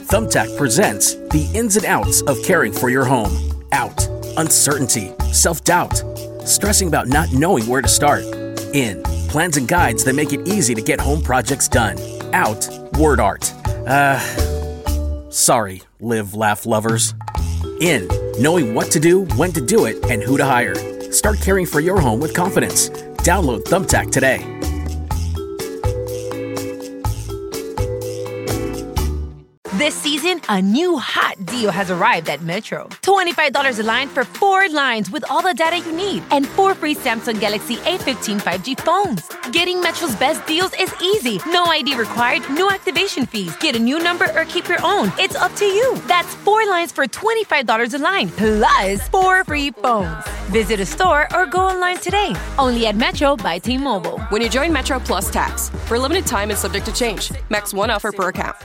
Thumbtack presents the ins and outs of caring for your home. Out, uncertainty, self-doubt, stressing about not knowing where to start. In, plans and guides that make it easy to get home projects done. Out, word art. Sorry, live, laugh lovers. In, knowing what to do, when to do it, and who to hire. Start caring for your home with confidence. Download Thumbtack today. This season, a new hot deal has arrived at Metro. $25 a line for 4 lines with all the data you need and 4 free Samsung Galaxy A15 5G phones. Getting Metro's best deals is easy. No ID required, no activation fees. Get a new number or keep your own. It's up to you. That's 4 lines for $25 a line, plus 4 free phones. Visit a store or go online today. Only at Metro by T-Mobile. When you join Metro Plus Tax. For a limited time and subject to change. Max 1 offer per account.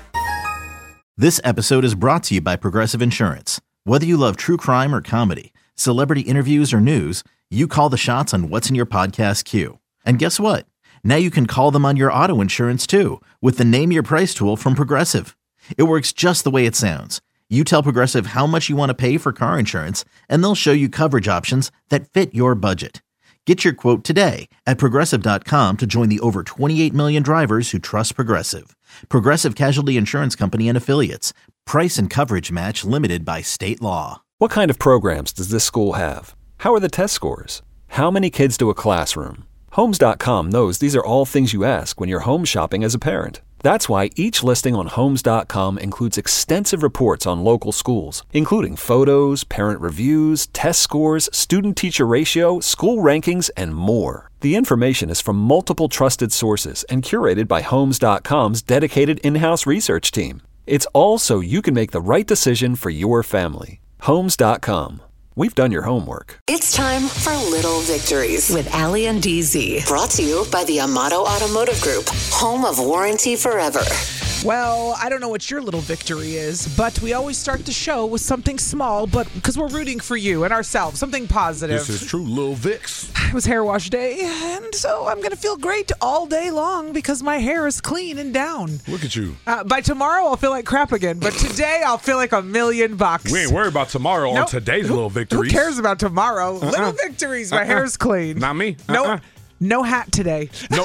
This episode is brought to you by Progressive Insurance. Whether you love true crime or comedy, celebrity interviews or news, you call the shots on what's in your podcast queue. And guess what? Now you can call them on your auto insurance too with the Name Your Price tool from Progressive. It works just the way it sounds. You tell Progressive how much you want to pay for car insurance, and they'll show you coverage options that fit your budget. Get your quote today at Progressive.com to join the over 28 million drivers who trust Progressive. Progressive Casualty Insurance Company and Affiliates. Price and coverage match limited by state law. What kind of programs does this school have? How are the test scores? How many kids do a classroom? Homes.com knows these are all things you ask when you're home shopping as a parent. That's why each listing on Homes.com includes extensive reports on local schools, including photos, parent reviews, test scores, student-teacher ratio, school rankings, and more. The information is from multiple trusted sources and curated by Homes.com's dedicated in-house research team. It's all so you can make the right decision for your family. Homes.com. We've done your homework. It's time for Little Victories with Allie and DZ. Brought to you by the Amato Automotive Group, home of warranty forever. Well, I don't know what your little victory is, but we always start the show with something small, but because we're rooting for you and ourselves, something positive. This is true, Lil Vix. It was hair wash day, and so I'm going to feel great all day long because my hair is clean and down. Look at you. By tomorrow, I'll feel like crap again, but today I'll feel like $1,000,000. We ain't worried about tomorrow on today's little victories. Who cares about tomorrow? Little victories. My hair's clean. Not me. No hat today. No.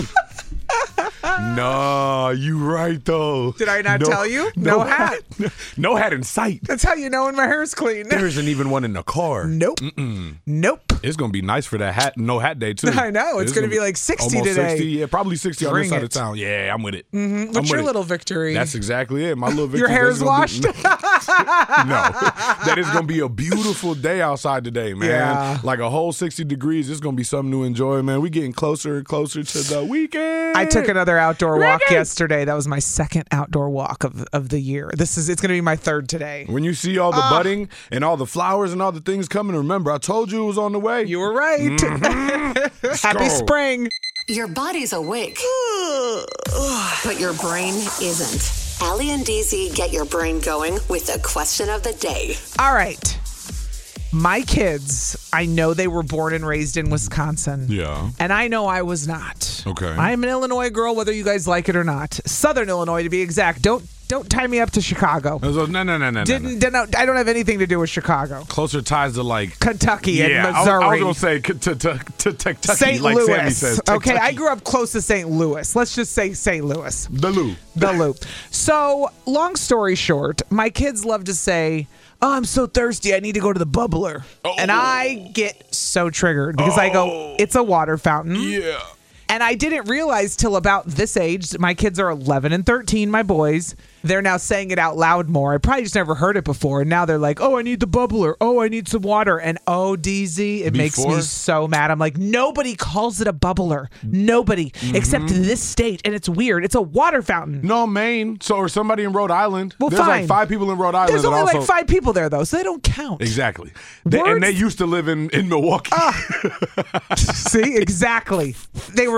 No, you right though. Did I not tell you? No hat. No hat in sight. That's how you know when my hair is clean. There isn't even one in the car. Nope. Nope. It's going to be nice for that no hat day too. I know. It's going to be like 60 almost today. 60, yeah, probably 60 on this side of town. Yeah, I'm with it. Mm-hmm. What's your little victory? That's exactly it. My little victory. Your hair's washed? No. That is going to be a beautiful day outside today, man. Yeah. Like a whole 60 degrees. It's going to be something to enjoy, man. We're getting closer and closer to the weekend. I took another outdoor walk yesterday. That was my second outdoor walk of the year. It's going to be my third today. When you see all the budding and all the flowers and all the things coming, remember, I told you it was on the way. You were right. Happy spring. Your body's awake, but your brain isn't. Allie and DZ get your brain going with the question of the day. All right. My kids, I know they were born and raised in Wisconsin. Yeah. And I know I was not. Okay. I'm an Illinois girl, whether you guys like it or not. Southern Illinois, to be exact. Don't tie me up to Chicago. No. I don't have anything to do with Chicago. Closer ties to like Kentucky and Missouri. I was going to say to Kentucky, St. like Louis. Sammy says. Okay, I grew up close to St. Louis. Let's just say St. Louis. The Loop. So, long story short, my kids love to say, "Oh, I'm so thirsty, I need to go to the bubbler." Oh. And I get so triggered because I go, "It's a water fountain." Yeah. And I didn't realize till about this age, my kids are 11 and 13, my boys. They're now saying it out loud more. I probably just never heard it before. And now they're like, "Oh, I need the bubbler. Oh, I need some water." And DZ, it makes me so mad. I'm like, nobody calls it a bubbler. Nobody, except this state. And it's weird. It's a water fountain. No, Maine. So, or somebody in Rhode Island. Well, There's fine. like 5 people in Rhode Island. There's only like 5 people there, though, so they don't count. Exactly. And they used to live in Milwaukee. See, exactly. They were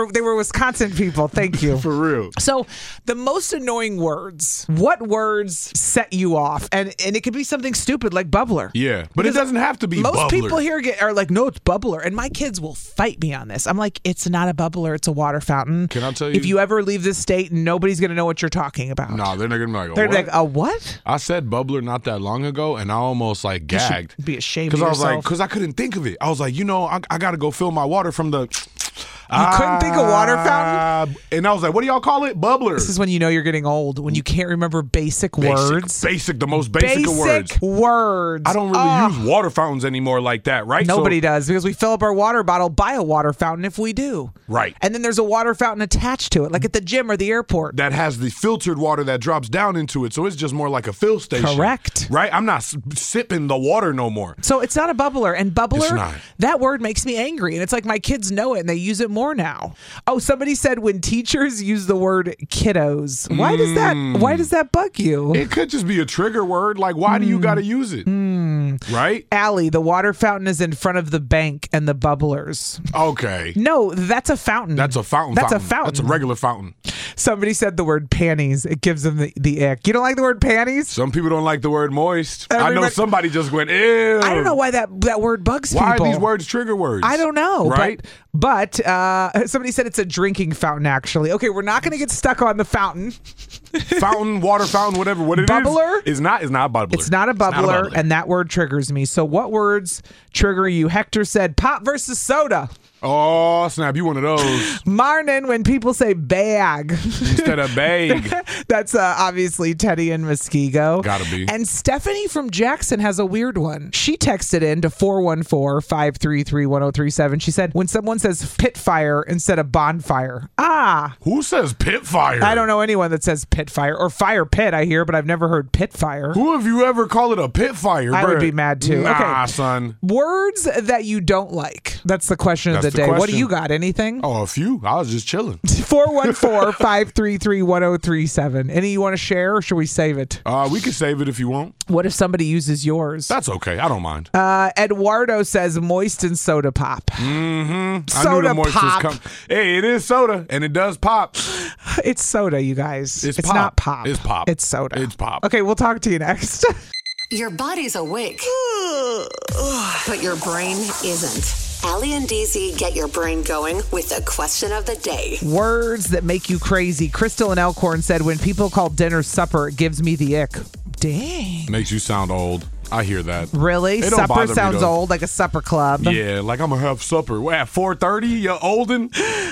were Wisconsin people. Thank you. For real. So the most annoying words, what words set you off? And it could be something stupid like bubbler. Yeah, but it doesn't have to be Most bubbler. people here are like, no, it's bubbler. And my kids will fight me on this. I'm like, it's not a bubbler. It's a water fountain. Can I tell you? If you ever leave this state, nobody's going to know what you're talking about. No, they're not going to be like, They're what? like, a what? I said bubbler not that long ago, and I almost like gagged. You should be ashamed of Because I was yourself. like, because I couldn't think of it. I was like, I got to go fill my water from the... You couldn't think of water fountain? And I was like, what do y'all call it? Bubbler. This is when you know you're getting old, when you can't remember basic words. Basic, the most basic of words. words. I don't really use water fountains anymore like that, right? Nobody does, because we fill up our water bottle by a water fountain if we do. Right. And then there's a water fountain attached to it, like at the gym or the airport. That has the filtered water that drops down into it, so it's just more like a fill station. Correct. Right? I'm not sipping the water no more. So it's not a bubbler. And bubbler, It's not. that word makes me angry. And it's like my kids know it and they use it more now. Oh, somebody said when teachers use the word kiddos. Why does that bug you? It could just be a trigger word. Like, why do you got to use it? Right? Allie, the water fountain is in front of the bank and the bubblers. Okay. No, that's a fountain. That's a fountain. That's a fountain. That's a regular fountain. Somebody said the word panties. It gives them the ick. You don't like the word panties? Some people don't like the word moist. I know Everybody- somebody just went, ew. I don't know why that word bugs Why people. are these words trigger words? I don't know. Right? But somebody said it's a drinking fountain, actually. Okay, we're not going to get stuck on the fountain. Fountain, water fountain, whatever. What it Bubbler? is not bubbler. It's not a bubbler, and that word triggers me. So what words trigger you? Hector said pop versus soda. Oh, snap. You one of those. Marnin, when people say bag. Instead of bag. That's obviously Teddy and Muskego. Gotta be. And Stephanie from Jackson has a weird one. She texted in to 414-533-1037. She said, when someone says pit fire instead of bonfire. Who says pit fire? I don't know anyone that says pit fire. Or fire pit, I hear, but I've never heard pit fire. Who have you ever called it a pit fire? I bruh? would be mad too. Nah, Okay. son. Words that you don't like. That's the question of the That's the day. What do question. you got? Anything? Oh, a few. I was just chilling. 414-533-1037. Any you want to share, or should we save it? We can save it if you want. What if somebody uses yours? That's okay. I don't mind. Eduardo says moist and soda pop. I Soda knew the moist was pop. coming. Hey, it is soda, and it does pop. It's soda, you guys. It's not pop. pop. It's pop. It's soda. It's pop. Okay, we'll talk to you next. Your body's awake, but your brain isn't. Allie and DZ get your brain going with the question of the day. Words that make you crazy. Crystal and Elkhorn said, when people call dinner supper, it gives me the ick. Dang. Makes you sound old. I hear that. Really? It don't Supper bother me, sounds though. old, like a supper club. Yeah, like I'm gonna have supper. What, at 4:30? You olden?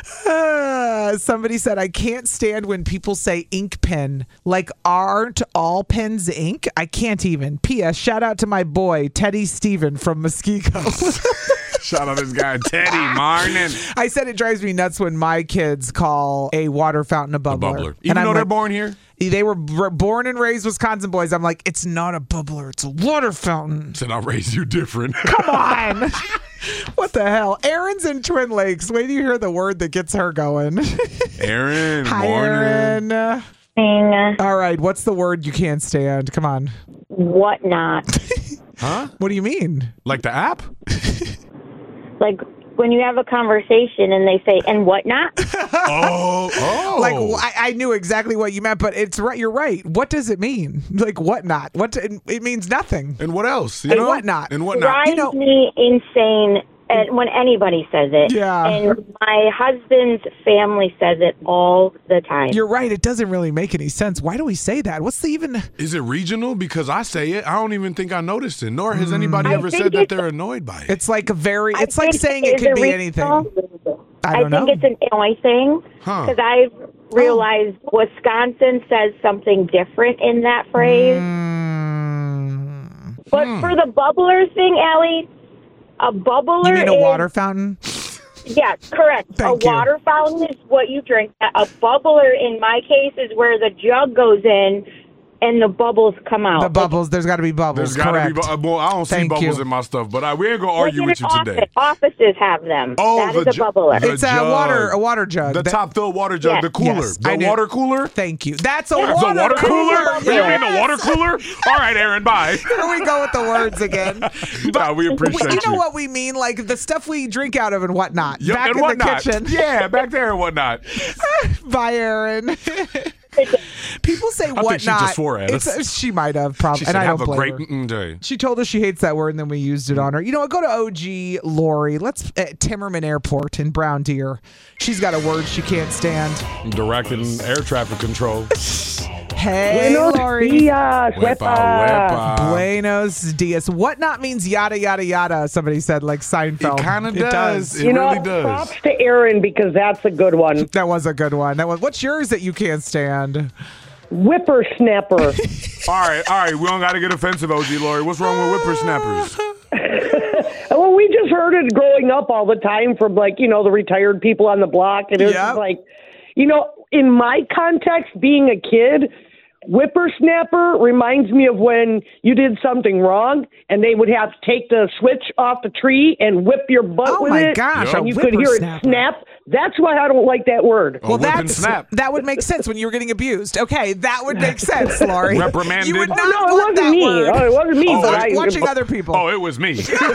Somebody said, I can't stand when people say ink pen. Like, aren't all pens ink? I can't even. P.S. Shout out to my boy, Teddy Steven from Muskego. Shout out this guy, Teddy Marnin. I said it drives me nuts when my kids call a water fountain a bubbler. Even I'm though they're like, born here? They were born and raised Wisconsin boys. I'm like, it's not a bubbler. It's a water fountain. Said I'll raise you different. Come on. What the hell? Erin's in Twin Lakes. Wait till you hear the word that gets her going. Aaron, Hi, morning. Erin. All right. What's the word you can't stand? Come on. Whatnot. Huh? What do you mean? Like the app? Like when you have a conversation and they say, and whatnot? Oh. Like, I knew exactly what you meant, but it's right. You're right. What does it mean? Like, what not? It means nothing. And what else? You And know? whatnot. And whatnot. Drives me insane when anybody says it. Yeah. And my husband's family says it all the time. You're right. It doesn't really make any sense. Why do we say that? What's the even? Is it regional? Because I say it. I don't even think I noticed it. Nor has anybody I ever think said that it's- they're annoyed by it. It's like a very. I It's like think saying it it is could a be regional- anything. I don't know. think it's an Illinois thing Huh. because I've realized Wisconsin says something different in that phrase. But for the bubbler thing, Allie, a bubbler You mean a is water fountain? Yeah, correct. Thank a you. water fountain is what you drink. A bubbler, in my case, is where the jug goes in and the bubbles come out. The bubbles. There's got to be bubbles. There's got to Correct. be. Well, I don't see Thank bubbles you. in my stuff, but we ain't gonna argue with you today. Offices have them. Oh, that is a bubbler. It's a water jug. The top filled water jug, Yes. the cooler, Yes, I the knew. water cooler. Thank you. That's a Yeah. water, The water cooler? Yes. You mean the water cooler? All right, Aaron, bye. Here we go with the words again. Nah, we appreciate You know what we mean? Like the stuff we drink out of and whatnot. Yep, Back and in whatnot. the kitchen. Yeah, back there and whatnot. Bye, Aaron. People say I whatnot. think she just swore at us. She might have probably. She And said, I have don't a blame great her. day. She told us she hates that word, and then we used it on her. You know what? Go to OG Lori. Let's at Timmerman Airport in Brown Deer. She's got a word she can't stand. Directing air traffic control. Hey, Lori. Dias, Wepa. Buenos dias. Whatnot means yada, yada, yada, somebody said, like Seinfeld. It kind of does. It You know, really does. props to Aaron because that's a good one. That was a good one. What's yours that you can't stand? Whippersnapper. All right. We don't got to get offensive, OG Lori. What's wrong with whippersnappers? Well, we just heard it growing up all the time from, like, you know, the retired people on the block. And it was just like, you know, in my context, being a kid, whippersnapper reminds me of when you did something wrong and they would have to take the switch off the tree and whip your butt with it. Oh, my gosh. And a you could hear it whippersnapper. snap. That's why I don't like that word. Well, whip and snap. that would make sense when you were getting abused. Okay, that would make sense, Lori. Reprimanded. You would not Oh, no, it want wasn't that me. word. Oh, it wasn't me, Oh, but I was I- watching other people. Oh, it was me.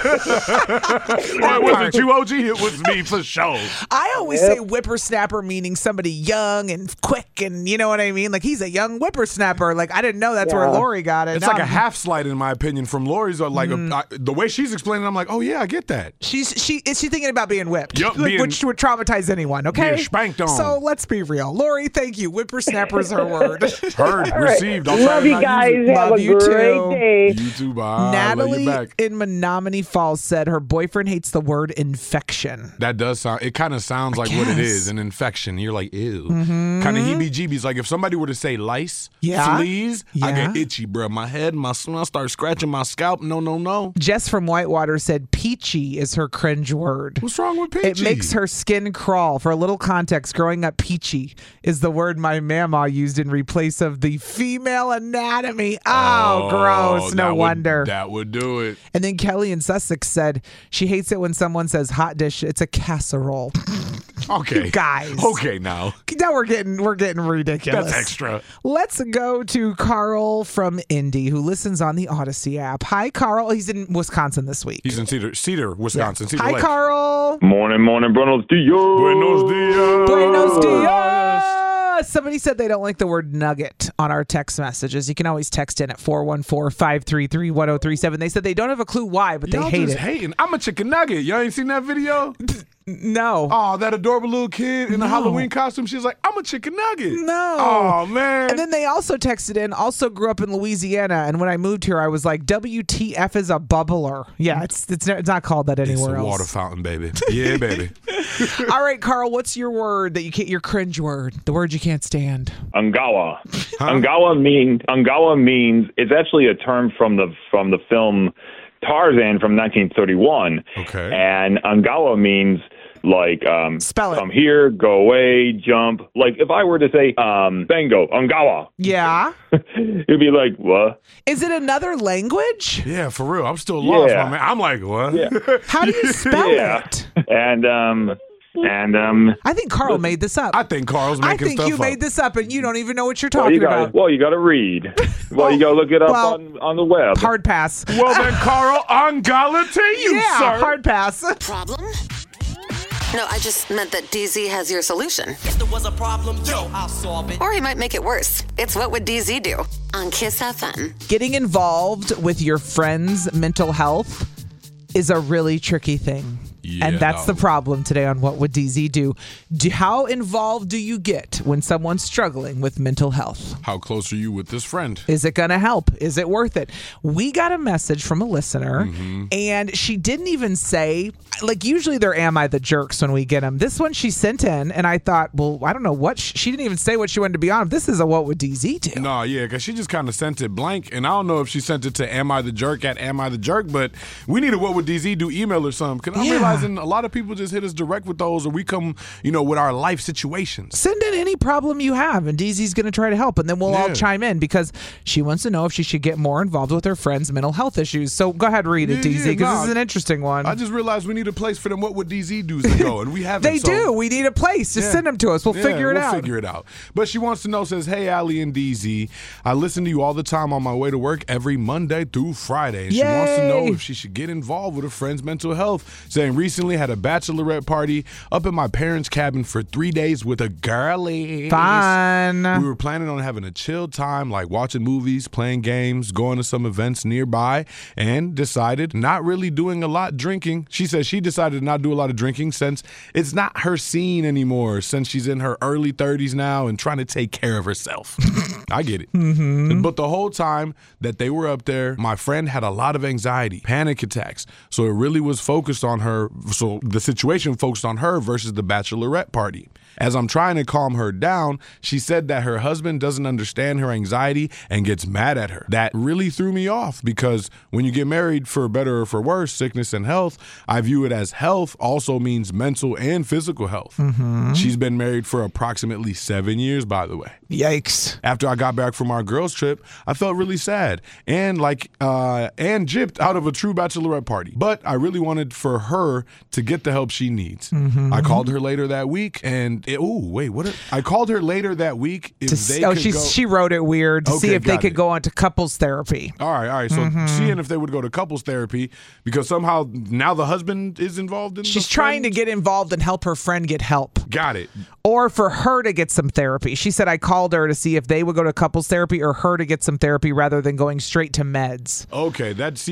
Oh, it wasn't you, OG. It was me for sure. I always say whippersnapper meaning somebody young and quick, and you know what I mean? Like he's a young whippersnapper. Like I didn't know that's where Lori got it. It's like a half slight, in my opinion, from Lori's. Like the way she's explaining, I'm like, oh yeah, I get that. Is she thinking about being whipped? Yup, Which would traumatize anyone, okay? Being spanked on. So let's be real. Lori, thank you. Whippersnapper's her word. Heard, received. I'll try Love to you not guys. use it. Have Love a you great too. day. You too, bye. Natalie Love you back. in Menominee Falls said her boyfriend hates the word infection. That does sound. It kind of sounds like what it is, an infection. You're like, ew. Kind of heebie-jeebies. Like if somebody were to say lice, Yeah. fleas, I Yeah. get itchy, bro. My head, I start scratching my scalp. No. Jess from Whitewater said peachy is her cringe word. What's wrong with peachy? It makes her skin crawl. For a little context, growing up, peachy is the word my mama used in replace of the female anatomy. Oh, gross. No wonder. That would do it. And then Kelly in Sussex said she hates it when someone says hot dish. It's a casserole. Okay. Guys. Okay, now. Now we're getting ridiculous. That's extra. Let's go to Carl from Indy, who listens on the Odyssey app. Hi, Carl. He's in Wisconsin this week. He's in Cedar, Wisconsin. Cedar Hi, Lake. Carl. Morning, buenos dias. Buenos dias. Buenos dias. Somebody said they don't like the word nugget on our text messages. You can always text in at 414-533-1037. They said they don't have a clue why, but Y'all they hate just it. hating. I'm a chicken nugget. Y'all ain't seen that video? No. Oh, that adorable little kid in a Halloween costume. She's like, I'm a chicken nugget. No. Oh, man. And then they also texted in, also grew up in Louisiana, and when I moved here, I was like, WTF is a bubbler. Yeah, it's not called that anywhere It's a else. water fountain, baby. Yeah, baby. All right, Carl, what's your word that you can't, your cringe word, the word you can't stand? Angawa. Angawa means it's actually a term from the film Tarzan from 1931. Okay. And Angawa means like Spell it. come here, go away, jump. Like if I were to say Bango, Angawa, Yeah. you'd be like, what? Is it another language? Yeah, for real. I'm still lost, Yeah. my man. I'm like, what? Yeah. How do you spell Yeah. it? And I think Carl made this up. I think Carl's making stuff you up. made this up, and you don't even know what you're well, talking you got about. you got to read. Well, you got to look it up on the web. Hard pass. Well, then, Carl, Angala to you, Yeah, sir. hard pass. Problem? No, I just meant that DZ has your solution. If there was a problem, yo, I'll solve it. Or he might make it worse. It's What Would DZ Do? On Kiss FM. Getting involved with your friend's mental health is a really tricky thing. Yeah, and that's no. the problem today on What Would DZ Do? How involved do you get when someone's struggling with mental health? How close are you with this friend? Is it going to help? Is it worth it? We got a message from a listener, and she didn't even say, like, usually they're Am I the Jerks when we get them. This one she sent in, and I thought, well, I don't know what. She didn't even say what she wanted to be on. This is a What Would DZ Do? No, yeah, because she just kind of sent it blank, and I don't know if she sent it to Am I the Jerk at Am I the Jerk, but we need a What Would DZ Do email or something, because I'm realizing a lot of people just hit us direct with those, or we come, with our life situations. Send it any problem you have, and DZ's going to try to help, and then we'll all chime in because she wants to know if she should get more involved with her friends' mental health issues. So go ahead, read it, DZ, because this is an interesting one. I just realized we need a place for them. What would DZ do to go? And we haven't. They do. We need a place. Just send them to us. We'll figure it out. We'll figure it out. But she wants to know, says, hey, Allie and DZ, I listen to you all the time on my way to work every Monday through Friday. And she wants to know if she should get involved with her friend's mental health, saying recently had a bachelorette party up in my parents' cabin for 3 days with a girlie. Fun. We were planning on having a chill time, like watching movies, playing games, going to some events nearby, and decided not really doing a lot drinking. She says she decided not to do a lot of drinking since it's not her scene anymore, since she's in her early 30s now and trying to take care of herself. I get it. Mm-hmm. But the whole time that they were up there, my friend had a lot of anxiety, panic attacks. So it really was focused on her. So the situation focused on her versus the bachelorette party. As I'm trying to calm her down, she said that her husband doesn't understand her anxiety and gets mad at her. That really threw me off because when you get married, for better or for worse, sickness and health, I view it as health also means mental and physical health. Mm-hmm. She's been married for approximately 7 years, by the way. Yikes. After I got back from our girls trip, I felt really sad and gypped out of a true bachelorette party. But I really wanted for her to get the help she needs. Mm-hmm. I called her later that week and I called her later that week she wrote it weird to see if they could go on to couples therapy. All right. So seeing if they would go to couples therapy because somehow now the husband is involved in She's trying to get involved and help her friend get help. Got it. Or for her to get some therapy. She said I called her to see if they would go to couples therapy or her to get some therapy rather than going straight to meds. Okay, that's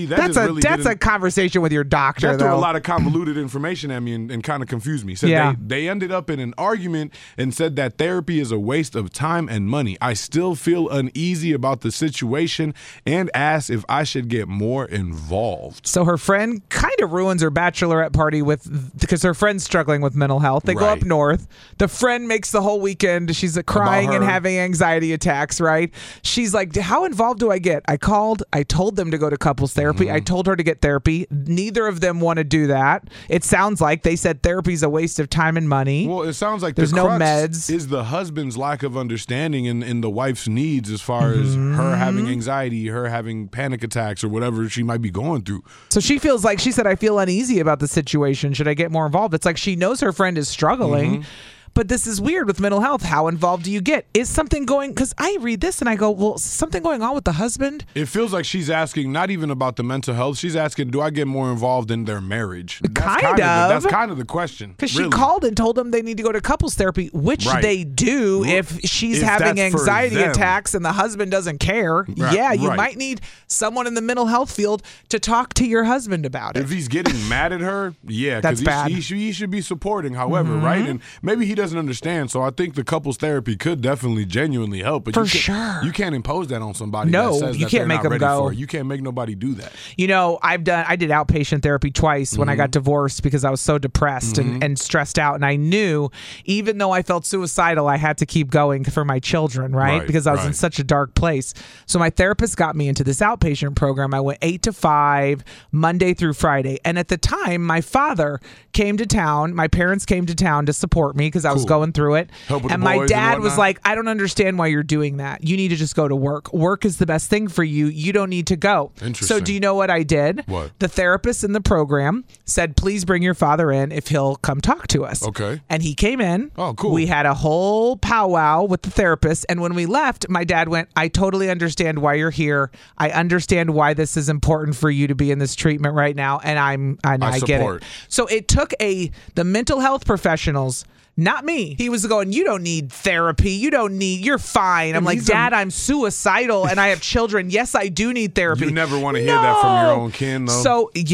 a conversation with your doctor. That threw a lot of convoluted information at me and kind of confused me. So they ended up in an argument and said that therapy is a waste of time and money. I still feel uneasy about the situation and asked if I should get more involved. So her friend kind of ruins her bachelorette party because her friend's struggling with mental health. They go up north. The friend makes the whole weekend. She's crying and having anxiety attacks, right? She's like, how involved do I get? I called. I told them to go to couples therapy. I told her to get therapy. Neither of them want to do that. It sounds like they said therapy's a waste of time and money. Well, it sounds like there's the no crux meds. Is the husband's lack of understanding in the wife's needs as far as her having anxiety, her having panic attacks, or whatever she might be going through. So she feels like, she said, I feel uneasy about the situation. Should I get more involved? It's like she knows her friend is struggling. But this is weird with mental health. How involved do you get? Is something going, because I read this and I go, well, is something going on with the husband? It feels like she's asking not even about the mental health. She's asking, do I get more involved in their marriage? That's kind of the question. Because she called and told them they need to go to couples therapy, which they do if she's having anxiety attacks and the husband doesn't care. You might need someone in the mental health field to talk to your husband about it. If he's getting mad at her, that's bad. He should be supporting, however, right? And maybe he doesn't understand, so I think the couples therapy could definitely genuinely help. But you can't impose that on somebody. No, that says you can't make them go. You can't make nobody do that. You know, I did outpatient therapy twice when I got divorced because I was so depressed and stressed out, and I knew even though I felt suicidal, I had to keep going for my children, right? Because I was in such a dark place. So my therapist got me into this outpatient program. I went 8 to 5 Monday through Friday, and at the time, my father came to town. My parents came to town to support me because I was going through it. And my dad was like, I don't understand why you're doing that. You need to just go to work. Work is the best thing for you. You don't need to go. So do you know what I did? What? The therapist in the program said, please bring your father in if he'll come talk to us. Okay. And he came in. Oh, cool. We had a whole powwow with the therapist. And when we left, my dad went, I totally understand why you're here. I understand why this is important for you to be in this treatment right now. And I get it. So it took the mental health professionals, not me. He was going, you don't need therapy. You're fine. I'm like, Dad, I'm suicidal and I have children. Yes, I do need therapy. You never want to hear that from your own kin, though.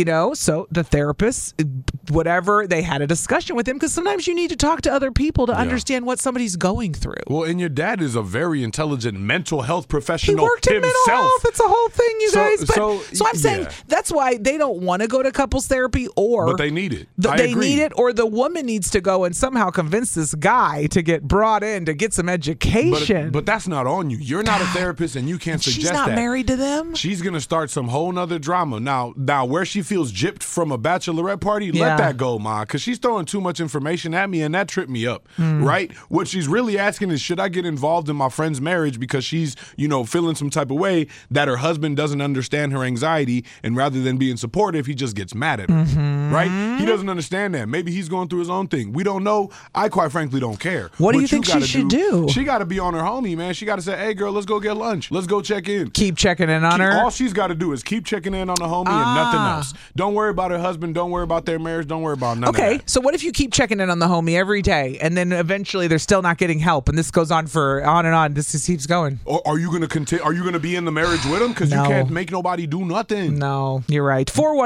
So, the therapist, whatever, they had a discussion with him because sometimes you need to talk to other people to understand what somebody's going through. Well, and your dad is a very intelligent mental health professional himself. He worked in mental health. It's a whole thing, you guys. So I'm saying that's why they don't want to go to couples therapy, but they need it. They need it, or the woman needs to go and somehow convince convince this guy to get brought in to get some education. But that's not on you. You're not a therapist, and you can't suggest that. She's not married to them? She's going to start some whole nother drama. Now, where she feels gypped from a bachelorette party, let that go, Ma, because she's throwing too much information at me, and that tripped me up, right? What she's really asking is, should I get involved in my friend's marriage because she's, feeling some type of way that her husband doesn't understand her anxiety, and rather than being supportive, he just gets mad at her, right? He doesn't understand that. Maybe he's going through his own thing. We don't know. I quite frankly don't care. What do you think she should do? She got to be on her homie, man. She got to say, hey, girl, let's go get lunch. Let's go check in. Keep checking in on her? All she's got to do is keep checking in on the homie and nothing else. Don't worry about her husband. Don't worry about their marriage. Don't worry about none of that. Okay, so what if you keep checking in on the homie every day, and then eventually they're still not getting help, and this goes on for on and on. This just keeps going. Or are you going to continue? Are you going to be in the marriage with him? Because you can't make nobody do nothing. No, you're right.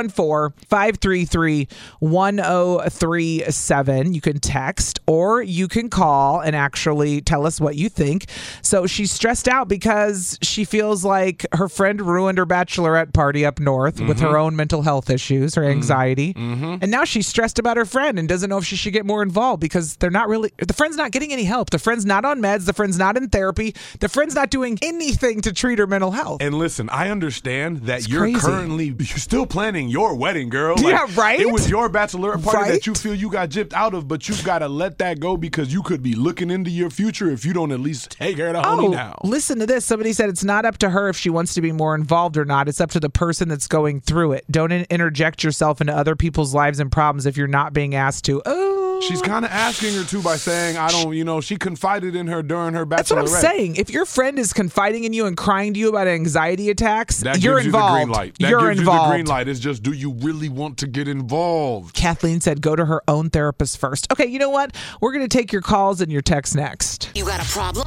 414-533-1037. You can text or you can call and actually tell us what you think. So she's stressed out because she feels like her friend ruined her bachelorette party up north with her own mental health issues, her anxiety. And now she's stressed about her friend and doesn't know if she should get more involved because the friend's not getting any help. The friend's not on meds. The friend's not in therapy. The friend's not doing anything to treat her mental health. And listen, I understand that you're still planning your wedding, girl. Yeah, right? It was your bachelorette party that you feel you got gypped out of, but you've got to let that go because you could be looking into your future if you don't at least take her to homie now. Listen to this. Somebody said it's not up to her if she wants to be more involved or not. It's up to the person that's going through it. Don't interject yourself into other people's lives and problems if you're not being asked to. She's kind of asking her to by saying, I don't, she confided in her during her bachelorette. That's what I'm saying. If your friend is confiding in you and crying to you about anxiety attacks, you're involved. The green light. That gives you the green light. It's just, do you really want to get involved? Kathleen said, go to her own therapist first. Okay, you know what? We're going to take your calls and your texts next. You got a problem?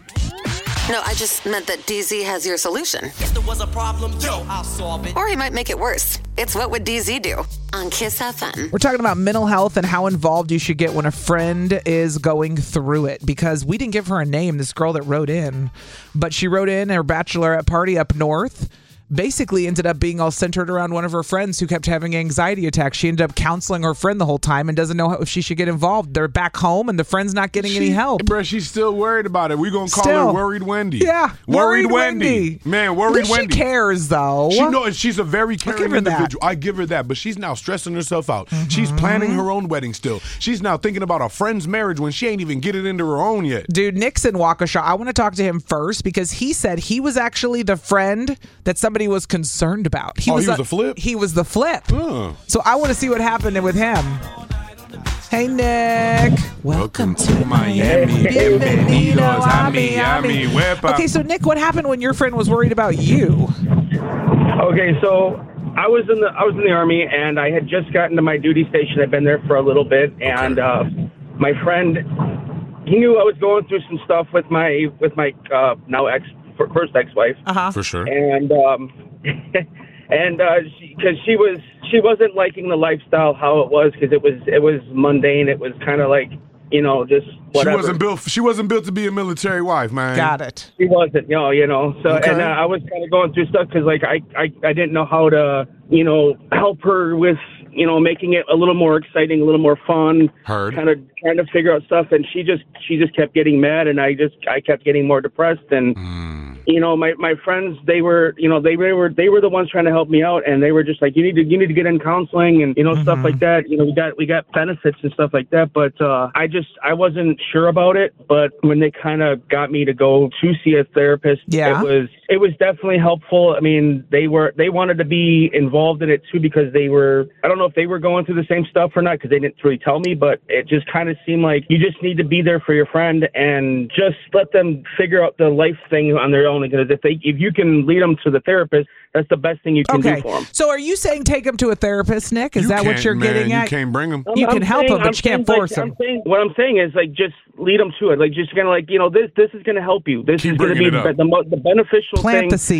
No, I just meant that DZ has your solution. If there was a problem, I'll solve it. Or he might make it worse. It's What Would DZ Do? On Kiss FM. We're talking about mental health and how involved you should get when a friend is going through it. Because we didn't give her a name, this girl that wrote in. But she wrote in her bachelorette party up north. Basically ended up being all centered around one of her friends who kept having anxiety attacks. She ended up counseling her friend the whole time and doesn't know if she should get involved. They're back home and the friend's not getting any help. Bro, she's still worried about it. We're going to call her Worried Wendy. Yeah. Worried Wendy. Man, Worried Wendy. She cares, though. She's a very caring individual. I give her that. But she's now stressing herself out. She's planning her own wedding still. She's now thinking about a friend's marriage when she ain't even getting into her own yet. Dude, Nick's in Waukesha. I want to talk to him first because he said he was actually the friend that somebody was concerned about. He was the flip? He was the flip. So I want to see what happened with him. Hey, Nick. Welcome to Miami. Bienvenidos a Miami. Okay, so Nick, what happened when your friend was worried about you? Okay, so I was in the Army, and I had just gotten to my duty station. I'd been there for a little bit, and my friend, he knew I was going through some stuff with my now first ex-wife. For sure. And because she wasn't liking the lifestyle how it was, because it was mundane. It was kind of like, just whatever. She wasn't built to be a military wife, man. Got it. She wasn't, So okay. And I was kind of going through stuff because I didn't know how to help her with making it a little more exciting, a little more fun. Kind of trying to figure out stuff, and she just kept getting mad, and I kept getting more depressed, and my friends, they were the ones trying to help me out, and they were just like, you need to get in counseling and stuff like that. We got benefits and stuff like that, but I wasn't sure about it. But when they kind of got me to go to see a therapist, it was definitely helpful. I mean, they wanted to be involved in it too, because I don't know if they were going through the same stuff or not, because they didn't really tell me, but it just kind of seemed like you just need to be there for your friend and just let them figure out the life thing on their own. Because if you can lead them to the therapist, that's the best thing you can do for them. So are you saying take them to a therapist, Nick? Is that what you're getting at? You can't bring them. You can help them, but you can't force them. What I'm saying is, just lead them to it. Just kind of this is going to help you. This is going to be the beneficial thing. Plant the seed.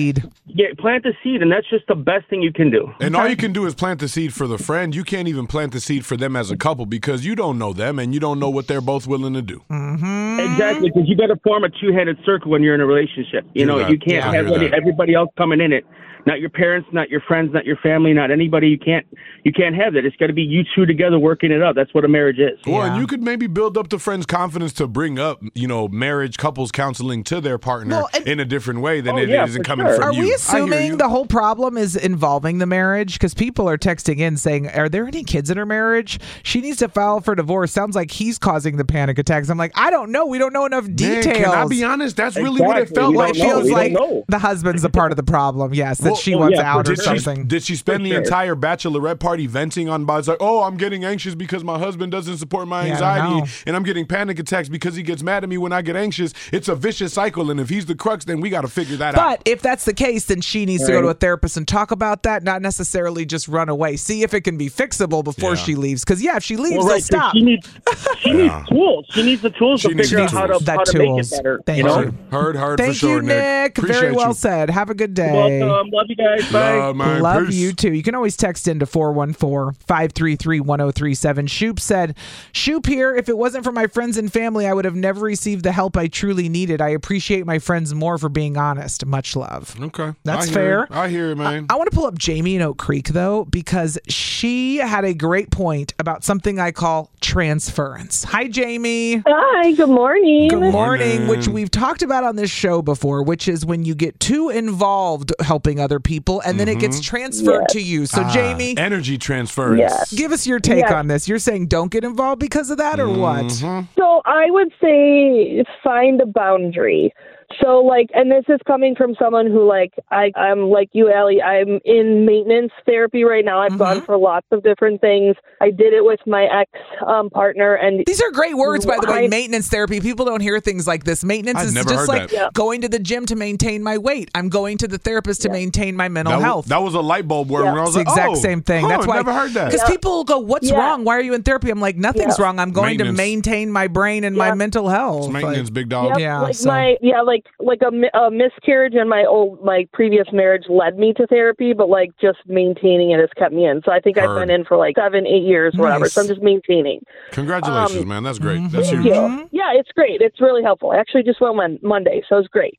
plant the seed, and that's just the best thing you can do. And all you can do is plant the seed for the friend. You can't even plant the seed for them as a couple because you don't know them and you don't know what they're both willing to do. Mm-hmm. Exactly, because you got to form a two-handed circle when you're in a relationship. You can't have everybody else coming in it. Not your parents, not your friends, not your family, not anybody. You can't have that. It's got to be you two together working it out. That's what a marriage is. Well, and you could maybe build up the friend's confidence to bring up, marriage, couples counseling to their partner in a different way than it isn't coming from you. Are we assuming the whole problem is involving the marriage? Because people are texting in saying, are there any kids in her marriage? She needs to file for divorce. Sounds like he's causing the panic attacks. I'm like, I don't know. We don't know enough details. Man, can I be honest? That's really what it felt like. It feels like the husband's a part of the problem. Yes, that she wants out or something. Did she spend the entire bachelorette party venting on Buzz? Like, I'm getting anxious because my husband doesn't support my anxiety, and I'm getting panic attacks because he gets mad at me when I get anxious. It's a vicious cycle, and if he's the crux, then we got to figure that out. But if that's the case, then she needs to go to a therapist and talk about that, not necessarily just run away. See if it can be fixable before she leaves. Because, if she leaves, they'll stop. She needs tools. She needs the tools to figure out how to make it better. Thank you. Heard Thank for sure, you, Nick. Very well said. Have a good day. You're welcome. Love you guys. Bye. Love you too. You can always text into 414-533-1037. Shoop said, Shoop here. If it wasn't for my friends and family, I would have never received the help I truly needed. I appreciate my friends more for being honest. Much love. Okay. That's fair. I hear it, man. I want to pull up Jamie in Oak Creek, though, because she had a great point about something I call transference. Hi, Jamie. Hi, good morning. Good morning, which we've talked about on this show before, which is when you get too involved helping other people and then it gets transferred to you. So, Jamie. Energy transference. Yes. Give us your take on this. You're saying don't get involved because of that or what? So I would say find a boundary. So, and this is coming from someone who, I'm like you, Allie, I'm in maintenance therapy right now. I've gone for lots of different things. I did it with my ex-partner. And these are great words, by the way, maintenance therapy. People don't hear things like this. Maintenance is just like going to the gym to maintain my weight. I'm going to the therapist to maintain my mental health. That was a light bulb word when I was like, exact same thing. That's why I never heard that. Because people go, what's wrong? Why are you in therapy? I'm like, nothing's wrong. I'm going to maintain my brain and my mental health. It's maintenance, big dog. Like a miscarriage in my previous marriage led me to therapy, but just maintaining it has kept me in. So I think I've been in for 7-8 years, whatever. So I'm just maintaining. Congratulations, man. That's great. That's thank huge. you. Yeah, it's great. It's really helpful. I actually just went on Monday, so it's great.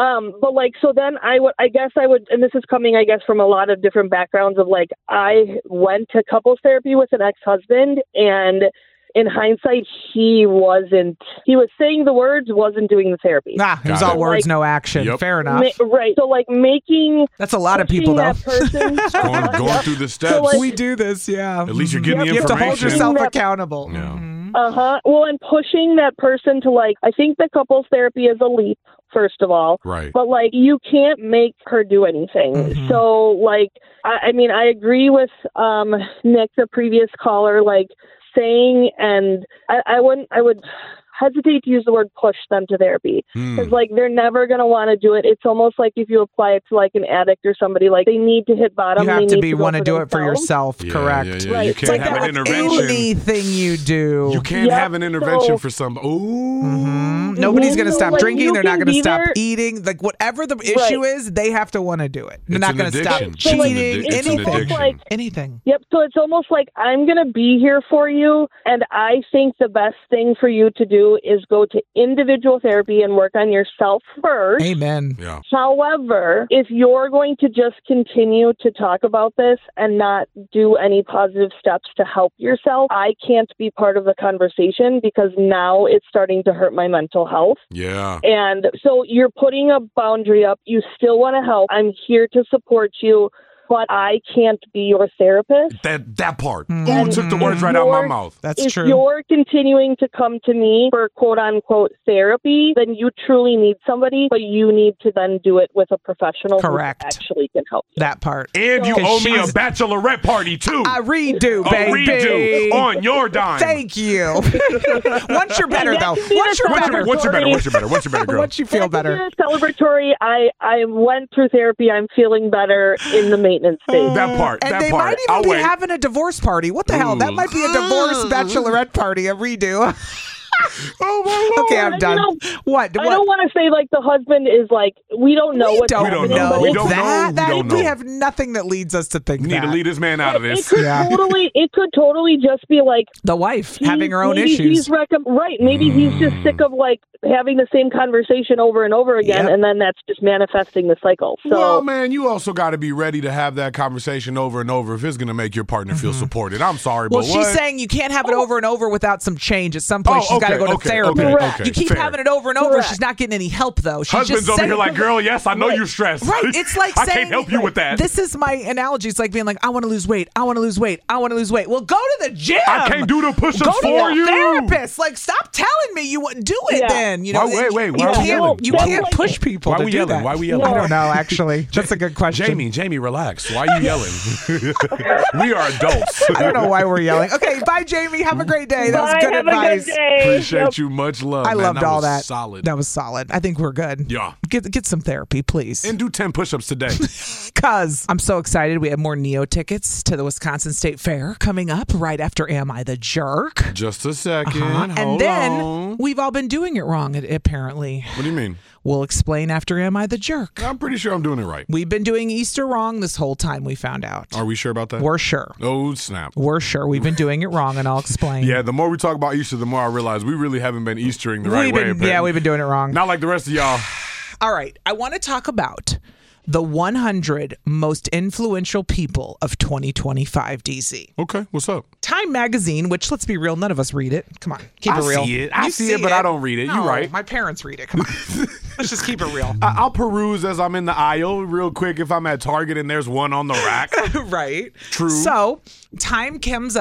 So then I guess I would, and this is coming, I guess, from a lot of different backgrounds of I went to couples therapy with an ex-husband, and in hindsight, he was saying the words, wasn't doing the therapy. It was all words, no action. Yep. Fair enough. Right. So making... That's a lot of people, though. going through the steps. We do this, At least you're getting the information. You have to hold yourself accountable. Yeah. Well, and pushing that person to I think the couples therapy is a leap, first of all. Right. But you can't make her do anything. So I agree with Nick, the previous caller, saying, and I would hesitate to use the word push them to therapy because they're never going to want to do it. It's almost like if you apply it to an addict or somebody, they need to hit bottom. You have to want to do it for yourself. Correct. Right. You can't have an intervention. Anything you do, you can't have an intervention for some. Nobody's going to stop drinking. They're not going to stop eating. Whatever the issue is, they have to want to do it. They're not going to stop cheating. Anything. Yep. So it's almost like I'm going to be here for you, and I think the best thing for you to do is go to individual therapy and work on yourself first. Amen. Yeah. However, if you're going to just continue to talk about this and not do any positive steps to help yourself, I can't be part of the conversation because now it's starting to hurt my mental health. Yeah. And so you're putting a boundary up. You still want to help. I'm here to support you, but I can't be your therapist. That part. Took the words right out of my mouth. That's true. If you're continuing to come to me for quote-unquote therapy, then you truly need somebody, but you need to then do it with a professional who actually can help you. That part. And you owe me a bachelorette party, too. A redo, baby. A redo on your dime. Thank you. Once you're better, though. Once you're better, girl. Once you feel better. Celebratory. I went through therapy. I'm feeling better in the maintenance stage. That part. And they might even be having a divorce party. What the hell? That might be a divorce bachelorette party, a redo. Okay, I'm done. What? I don't want to say like the husband is like, we don't know what's happening. We don't know. We have nothing that leads us to think We need to lead this man out of this. It could totally just be like the wife having her own maybe issues. Maybe he's just sick of like having the same conversation over and over again, and then that's just manifesting the cycle. So, well, man, you also got to be ready to have that conversation over and over if it's going to make your partner feel supported. I'm sorry, well, but she's saying you can't have it over and over without some change. At some point, she's got to go to therapy. You keep having it over and over. She's not getting any help, though. She's Husband's just over here like, girl, yes, I know you're stressed. Right. It's like I saying, can't help you with that. This is my analogy. It's like being like, I want to lose weight. I want to lose weight. I want to lose weight. Well, go to the gym. I can't do the push-ups go for to you. Therapist. Like, stop telling me you wouldn't do it then. You know, wait. Why are we yelling? You can't push people Why to we do yelling? that. Why we yelling? I don't know, actually. That's a good question. Jamie, relax. Why are you yelling? We are adults. I don't know why we're yelling. Okay, bye, Jamie. Have a great day. That was good have advice. A good day. Appreciate you. Much love. I loved all that. Solid. That was solid. I think we're good. Yeah. Get some therapy, please. And do 10 push-ups today. Because I'm so excited. We have more Neo tickets to the Wisconsin State Fair coming up right after Am I the Jerk? Just a second. And then we've all been doing it wrong, apparently. What do you mean? We'll explain after Am I the Jerk? I'm pretty sure I'm doing it right. We've been doing Easter wrong this whole time, we found out. Are we sure about that? We're sure. Oh, snap. We're sure. We've been doing it wrong, and I'll explain. Yeah, the more we talk about Easter, the more I realize we really haven't been Eastering the right way. Yeah, we've been doing it wrong. Not like the rest of y'all. All right. I want to talk about the 100 most influential people of 2025, DZ. Okay, what's up? Time Magazine, which, let's be real, none of us read it. Come on, keep it real. I see it, but I don't read it. No, You're right. My parents read it. Come on. Let's just keep it real. I'll peruse as I'm in the aisle real quick if I'm at Target and there's one on the rack. Right. True. So, Time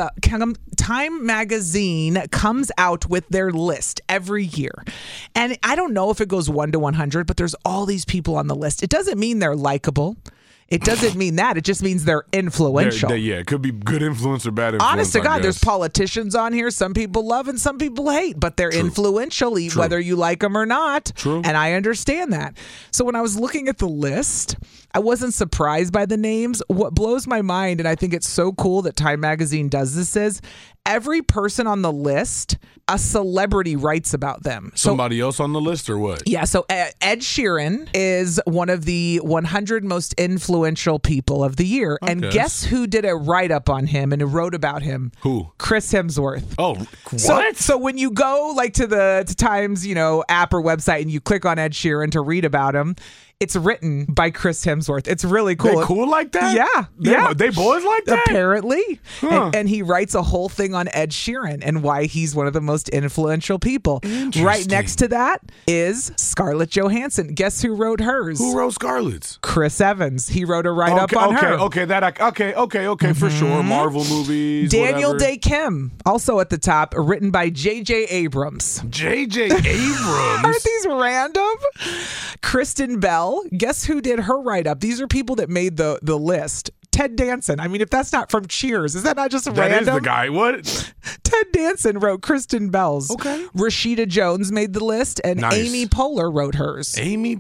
Magazine comes out with their list every year. And I don't know if it goes 1 to 100, but there's all these people on the list. It doesn't mean they're likable. It doesn't mean that. It just means they're influential. It could be good influence or bad influence. Honest to God, there's politicians on here. Some people love and some people hate, but they're influential, whether you like them or not. True. And I understand that. So when I was looking at the list, I wasn't surprised by the names. What blows my mind, and I think it's so cool that Time Magazine does this, is every person on the list, a celebrity writes about them. Somebody else on the list or what? Yeah, so Ed Sheeran is one of the 100 most influential people of the year. Okay. And guess who did a write-up on him and wrote about him? Who? Chris Hemsworth. Oh, what? So when you go like to the Times, app or website and you click on Ed Sheeran to read about him, it's written by Chris Hemsworth. It's really cool. They cool like that? Yeah. They boys like that? Apparently. Huh. And he writes a whole thing on Ed Sheeran and why he's one of the most influential people. Right next to that is Scarlett Johansson. Guess who wrote hers? Who wrote Scarlett's? Chris Evans. He wrote a write-up on her. Okay, for sure. Marvel movies, Daniel Day Kim, also at the top, written by J.J. Abrams. J.J. Abrams? Aren't these random? Kristen Bell. Guess who did her write-up? These are people that made the list. Ted Danson. I mean, if that's not from Cheers, is that not just random? That is the guy. What? Ted Danson wrote Kristen Bell's. Okay. Rashida Jones made the list, and Amy Poehler wrote hers. Amy?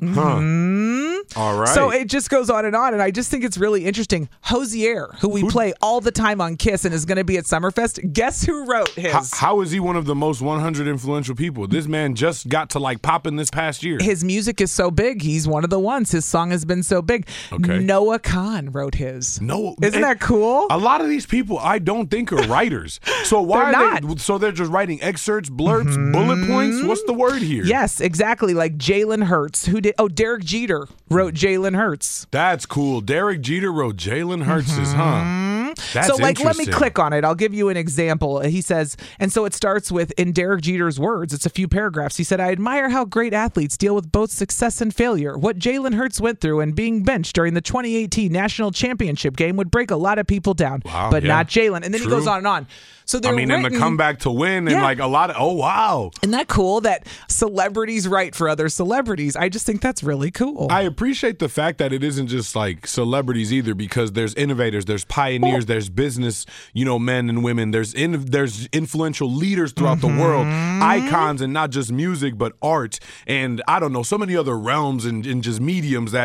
All right. So it just goes on, and I just think it's really interesting. Hosier, who we play all the time on Kiss and is going to be at Summerfest, guess who wrote his? How is he one of the most 100 influential people? This man just got to pop in this past year. His music is so big. He's one of the ones. His song has been so big. Okay. Noah Khan wrote his. No, isn't that cool? A lot of these people I don't think are writers. So why are they? So they're just writing excerpts, blurbs, bullet points. What's the word here? Yes, exactly. Like Jalen Hurts, who did? Oh, Derek Jeter wrote Jalen Hurts. That's cool. Derek Jeter wrote Jalen Hurts's, That's so let me interesting. click on it. I'll give you an example. He says, and so it starts with, in Derek Jeter's words, it's a few paragraphs. He said, I admire how great athletes deal with both success and failure. What Jalen Hurts went through and being benched during the 2018 National Championship game would break a lot of people down, but not Jalen. And then he goes on and on. So they're and the comeback to win and a lot of, oh, wow. Isn't that cool that celebrities write for other celebrities? I just think that's really cool. I appreciate the fact that it isn't just celebrities either, because there's innovators, there's pioneers, there's business, men and women, there's influential leaders throughout the world, icons, and not just music, but art. And I don't know, so many other realms and just mediums that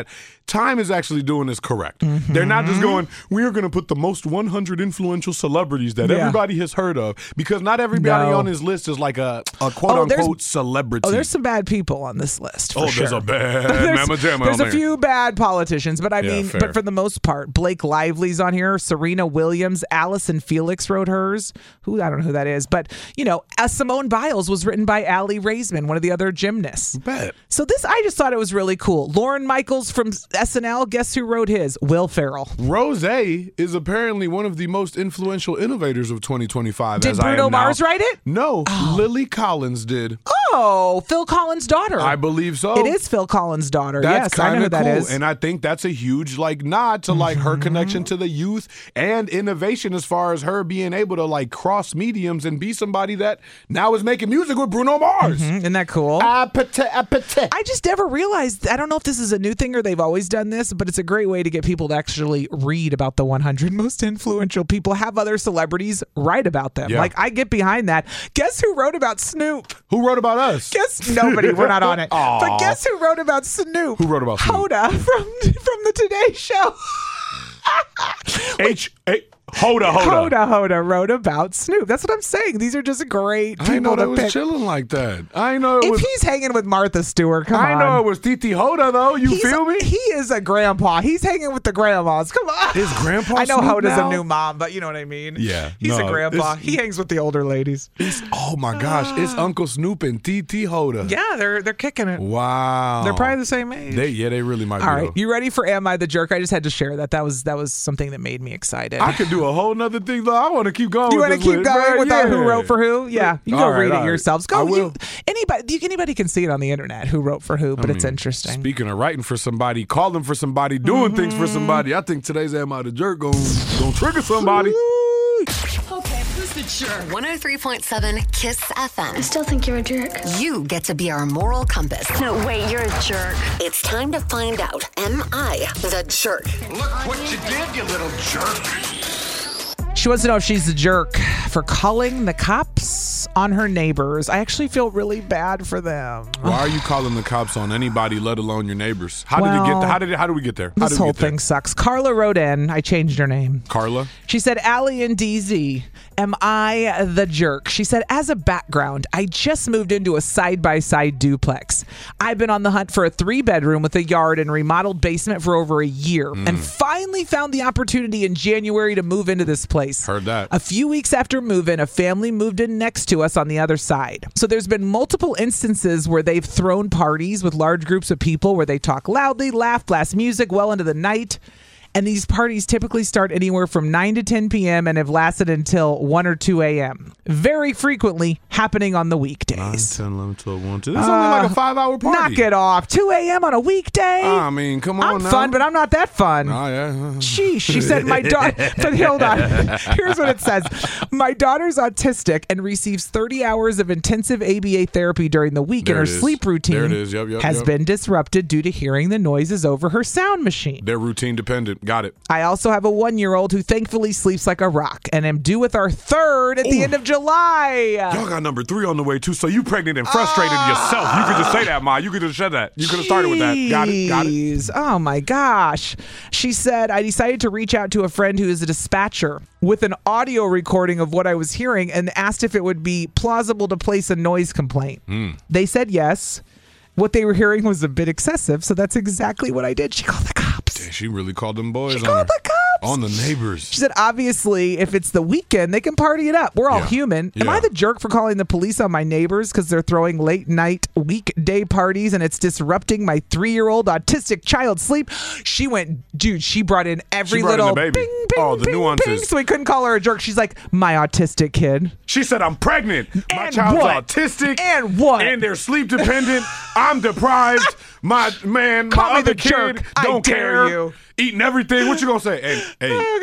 Time is actually doing this correct. They're not just going, we're going to put the most 100 influential celebrities that everybody has heard of, because not everybody on his list is like a quote-unquote celebrity. Oh, there's some bad people on this list, for sure. There's a bad mamma jamma There's on a there. few bad politicians, but I mean, fair. but for the most part, Blake Lively's on here, Serena Williams, Allison Felix wrote hers. I don't know who that is, but, Simone Biles was written by Aly Raisman, one of the other gymnasts. Bet. So I just thought it was really cool. Lorne Michaels from SNL, guess who wrote his? Will Ferrell. Rosé is apparently one of the most influential innovators of 2025. Did Bruno Mars write it? No, Lily Collins did. Oh, Phil Collins' daughter. I believe so. It is Phil Collins' daughter. That's yes, I know who that cool. is. And I think that's a huge nod to her connection to the youth and innovation, as far as her being able to cross mediums and be somebody that now is making music with Bruno Mars. Isn't that cool? I just never realized, I don't know if this is a new thing or they've always done this, but it's a great way to get people to actually read about the 100 most influential people, have other celebrities write about them. Yeah. I get behind that. Guess who wrote about Snoop? Who wrote about us? Guess nobody. We're not on it. But guess who wrote about Snoop? Who wrote about Snoop? Hoda from the Today Show. Hoda wrote about Snoop. That's what I'm saying. These are just great people. I didn't know to that was pick. chilling like that. I know it was. If he's hanging with Martha Stewart, come on. I know it was Titi Hoda, though. Feel me? He is a grandpa. He's hanging with the grandmas. Come on. His grandpa. I know Snoop Hoda's now? a new mom, but you know what I mean. Yeah, he's a grandpa. He hangs with the older ladies. Oh my gosh, it's Uncle Snoop and Titi Hoda. Yeah, they're kicking it. Wow. They're probably the same age. They really might be. All right, though. you ready for Am I the Jerk? I just had to share that. That was something that made me excited. I could do a whole nother thing though. I want to keep going. You want to keep going with who wrote for who? Yeah, you can go read it yourselves. Go. I will. Anybody can see it on the internet who wrote for who, but it's interesting. Speaking of writing for somebody, calling for somebody, doing things for somebody, I think today's Am I the Jerk gonna trigger somebody. Okay, who's the jerk? 103.7 Kiss FM. I still think you're a jerk. You get to be our moral compass. No, wait, you're a jerk. It's time to find out, am I the jerk? Look what you did, you little jerk. She wants to know if she's the jerk for calling the cops on her neighbors. I actually feel really bad for them. Why are you calling the cops on anybody, let alone your neighbors? How did we get there? This whole thing sucks. Carla wrote in. I changed her name. Carla? She said, Allie and DZ, am I the jerk? She said, as a background, I just moved into a side-by-side duplex. I've been on the hunt for a 3-bedroom with a yard and remodeled basement for over a year and finally found the opportunity in January to move into this place. Heard that. A few weeks after move-in, a family moved in next to us on the other side. So there's been multiple instances where they've thrown parties with large groups of people where they talk loudly, laugh, blast music well into the night. And these parties typically start anywhere from 9 to 10 p.m. and have lasted until 1 or 2 a.m. Very frequently happening on the weekdays. 9, 10, 11, 12, 1, 2. It's only like a 5-hour party. Knock it off. 2 a.m. on a weekday? I mean, come on I'm now. fun, but I'm not that fun. Oh, yeah. Sheesh. She said, my daughter, but hold on. Here's what it says. My daughter's autistic and receives 30 hours of intensive ABA therapy during the week, and her sleep routine has been disrupted due to hearing the noises over her sound machine. They're routine dependent. Got it. I also have a 1-year-old who thankfully sleeps like a rock, and am due with our 3rd at the end of July. Y'all got number 3 on the way, too, so you pregnant and frustrated yourself. You could just say that, Ma. You could just say that. You could have started with that. Got it. Oh, my gosh. She said, I decided to reach out to a friend who is a dispatcher with an audio recording of what I was hearing and asked if it would be plausible to place a noise complaint. They said yes. What they were hearing was a bit excessive, so that's exactly what I did. She called the cops. Damn, she really called them boys She called the cops. on the neighbors. She said, obviously, if it's the weekend, they can party it up. We're all human. Am I the jerk for calling the police on my neighbors because they're throwing late night weekday parties and it's disrupting my 3-year-old autistic child's sleep? She went, dude, she brought in every little bing, bing, the bing, nuances. bing, so we couldn't call her a jerk. She's like, my autistic kid. She said, I'm pregnant. My And child's what? autistic. And what? And they're sleep dependent. I'm deprived. My man, Call my me other the jerk. kid I don't dare care. you. Eating everything. What you gonna say? Hey, Oh, God.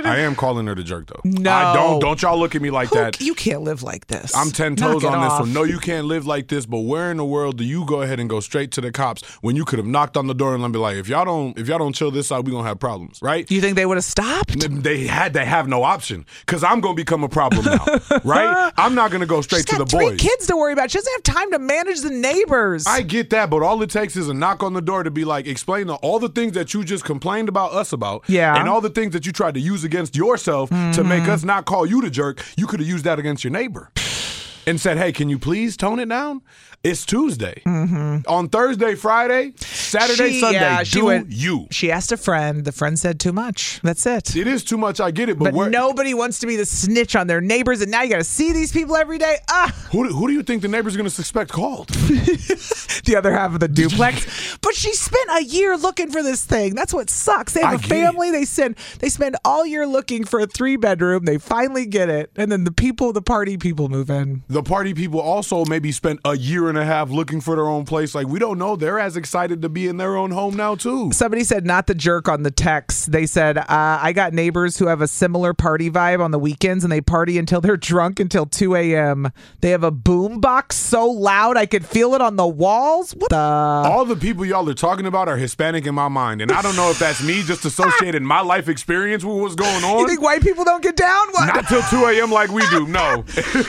God. I am calling her the jerk, though. No. Don't y'all look at me like that. You can't live like this. I'm 10 toes Knock it on this off. one. No, you can't live like this, but where in the world do you go ahead and go straight to the cops when you could have knocked on the door and be like, if y'all don't chill this out, we're going to have problems, right? You think they would have stopped? They have no option because I'm going to become a problem now, right? I'm not going to go straight to the boys. 3 kids to worry about. She doesn't have time to manage the neighbors. I get that, but all it takes is a knock on the door to be like, explain all the things that you just complained about us about, and all the things that you tried to use against yourself to make us not call you the jerk. You could have used that against your neighbor and said, hey, can you please tone it down? It's Tuesday. On Thursday, Friday, Saturday, Sunday, you. She asked a friend. The friend said too much. That's it. It is too much. I get it. But nobody wants to be the snitch on their neighbors, and now you got to see these people every day. Who do you think the neighbor's going to suspect called? The other half of the duplex. But she spent a year looking for this thing. That's what sucks. They have a family. They spend all year looking for a 3-bedroom. They finally get it. And then the party people move in. The party people also maybe spent a year and a half looking for their own place. Like, we don't know. They're as excited to be in their own home now, too. Somebody said not the jerk on the text. They said, I got neighbors who have a similar party vibe on the weekends, and they party until they're drunk until 2 a.m. They have a boom box so loud I could feel it on the walls. What the? All the people y'all are talking about are Hispanic in my mind, and I don't know if that's me just associating my life experience with what's going on. You think white people don't get down? What? Not till 2 a.m. like we do, no.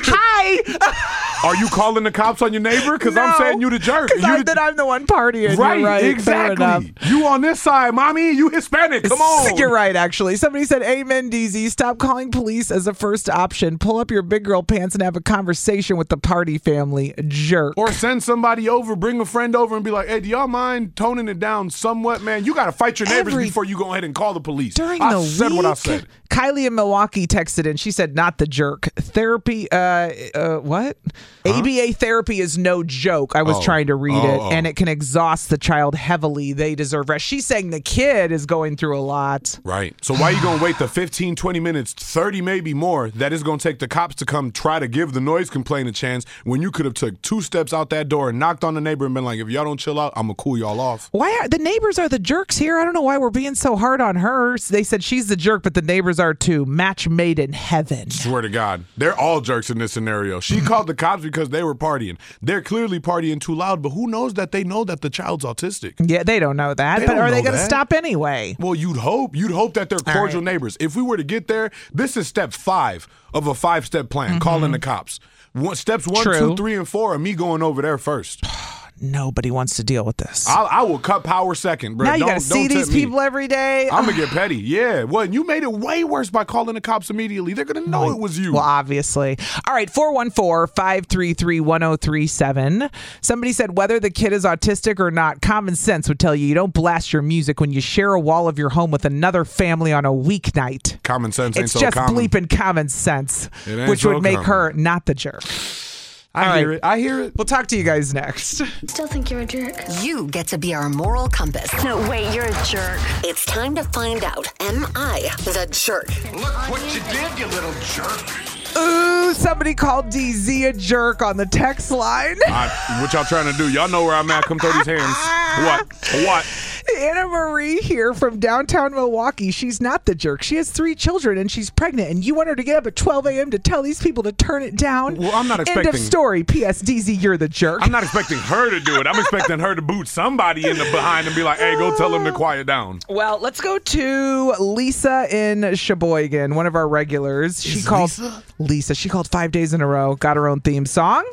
Hi! Are you calling the cops on your neighbor? Because I'm saying you the jerk. Because I'm the one partying. Right, You're right, exactly. You on this side, mommy. You Hispanic. Come on. You're right, actually. Somebody said, amen, DZ. Stop calling police as a first option. Pull up your big girl pants and have a conversation with the party family. Jerk. Or send somebody over, bring a friend over and be like, hey, do y'all mind toning it down somewhat, man? You got to fight your neighbors before you go ahead and call the police. I said what I said. Kylie in Milwaukee texted in. She said, not the jerk. Therapy, what? ABA therapy is no joke. I was trying to read it, and it can exhaust the child heavily. They deserve rest. She's saying the kid is going through a lot. Right. So why are you going to wait the 15, 20 minutes, 30 maybe more, that is going to take the cops to come try to give the noise complaint a chance when you could have took 2 steps out that door and knocked on the neighbor and been like, if y'all don't chill out, I'm going to cool y'all off. Why are the neighbors are the jerks here? I don't know why we're being so hard on her. They said she's the jerk, but the neighbors are too. Match made in heaven. Swear to God. They're all jerks in this scenario. She called the cops because they were partying. They're clearly partying too loud, but who knows that they know that the child's autistic? Yeah, they don't know that. But are they going to stop anyway? Well, you'd hope. You'd hope that they're cordial neighbors. If we were to get there, this is step 5 of a 5-step plan, calling the cops. Steps 1, 2, 3, and 4 are me going over there first. Nobody wants to deal with this. I will cut power second, bro. Now you got to see these people every day. I'm going to get petty. Yeah. Well, you made it way worse by calling the cops immediately. They're going to know it was you. Well, obviously. All right, 414-533-1037. Somebody said whether the kid is autistic or not, common sense would tell you don't blast your music when you share a wall of your home with another family on a weeknight. Common sense ain't it's so just common. Bleeping common sense, which so would make common. her not the jerk. I hear it. We'll talk to you guys next. Still think you're a jerk. You get to be our moral compass. No, wait, you're a jerk. It's time to find out, am I the jerk? Look what you did, you little jerk. Ooh, somebody called DZ a jerk on the text line. What y'all trying to do? Y'all know where I'm at. Come throw these hands. What? Anna Marie here from downtown Milwaukee. She's not the jerk. She has 3 children and she's pregnant. And you want her to get up at 12 a.m. to tell these people to turn it down? Well, I'm not expecting. End of story. P.S. DZ, you're the jerk. I'm not expecting her to do it. I'm expecting her to boot somebody in the behind and be like, hey, go tell them to quiet down. Well, let's go to Lisa in Sheboygan, one of our regulars. She called Lisa. She called 5 days in a row. Got her own theme song.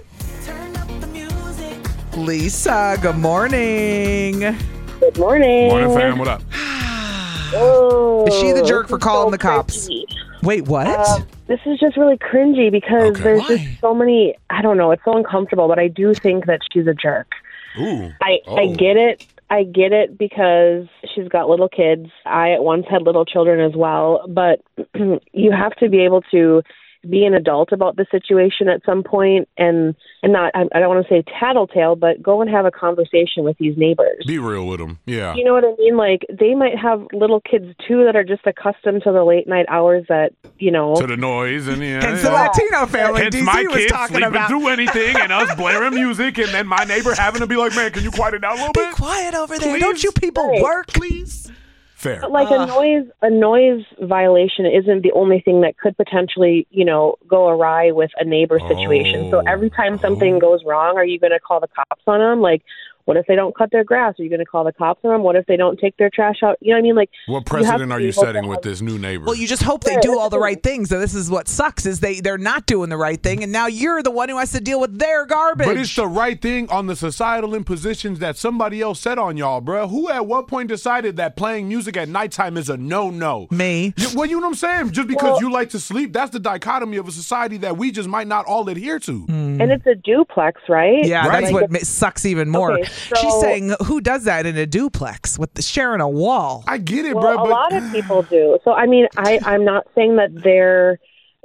Lisa, good morning. Good morning. Morning, fam. What up? Oh, is she the jerk for calling the cops? Wait, what? This is just really cringy because there's just so many, I don't know, it's so uncomfortable, but I do think that she's a jerk. Ooh. I get it. I get it because she's got little kids. I at once had little children as well, but you have to be able to be an adult about the situation at some point and not, I don't want to say tattletale, but go and have a conversation with these neighbors. Be real with them. Yeah. You know what I mean? Like, they might have little kids, too, that are just accustomed to the late night hours that, you know. To the noise and It's the Latino family. Hence DC my was kids talking sleeping about. through anything and us blaring music and then my neighbor having to be like, man, can you quiet it down a little bit? Be quiet over there. Please? Don't you people work? Please. Fair. But like a noise violation isn't the only thing that could potentially, go awry with a neighbor situation. So every time something goes wrong, are you going to call the cops on them? Like, what if they don't cut their grass? Are you going to call the cops on them? What if they don't take their trash out? You know what I mean? Like, what precedent are you setting with this new neighbor? Well, you just hope they do all the right things. So this is what sucks is they're not doing the right thing, and now you're the one who has to deal with their garbage. But it's the right thing on the societal impositions that somebody else set on y'all, bruh. Who at what point decided that playing music at nighttime is a no-no? Me. Well, you know what I'm saying? Just because you like to sleep, that's the dichotomy of a society that we just might not all adhere to. And it's a duplex, right? Yeah, Right. that's what sucks even more. Okay, so- She's saying, who does that in a duplex with sharing a wall? I get it, Well, bruh. a lot of people do. So, I mean, I'm not saying that they're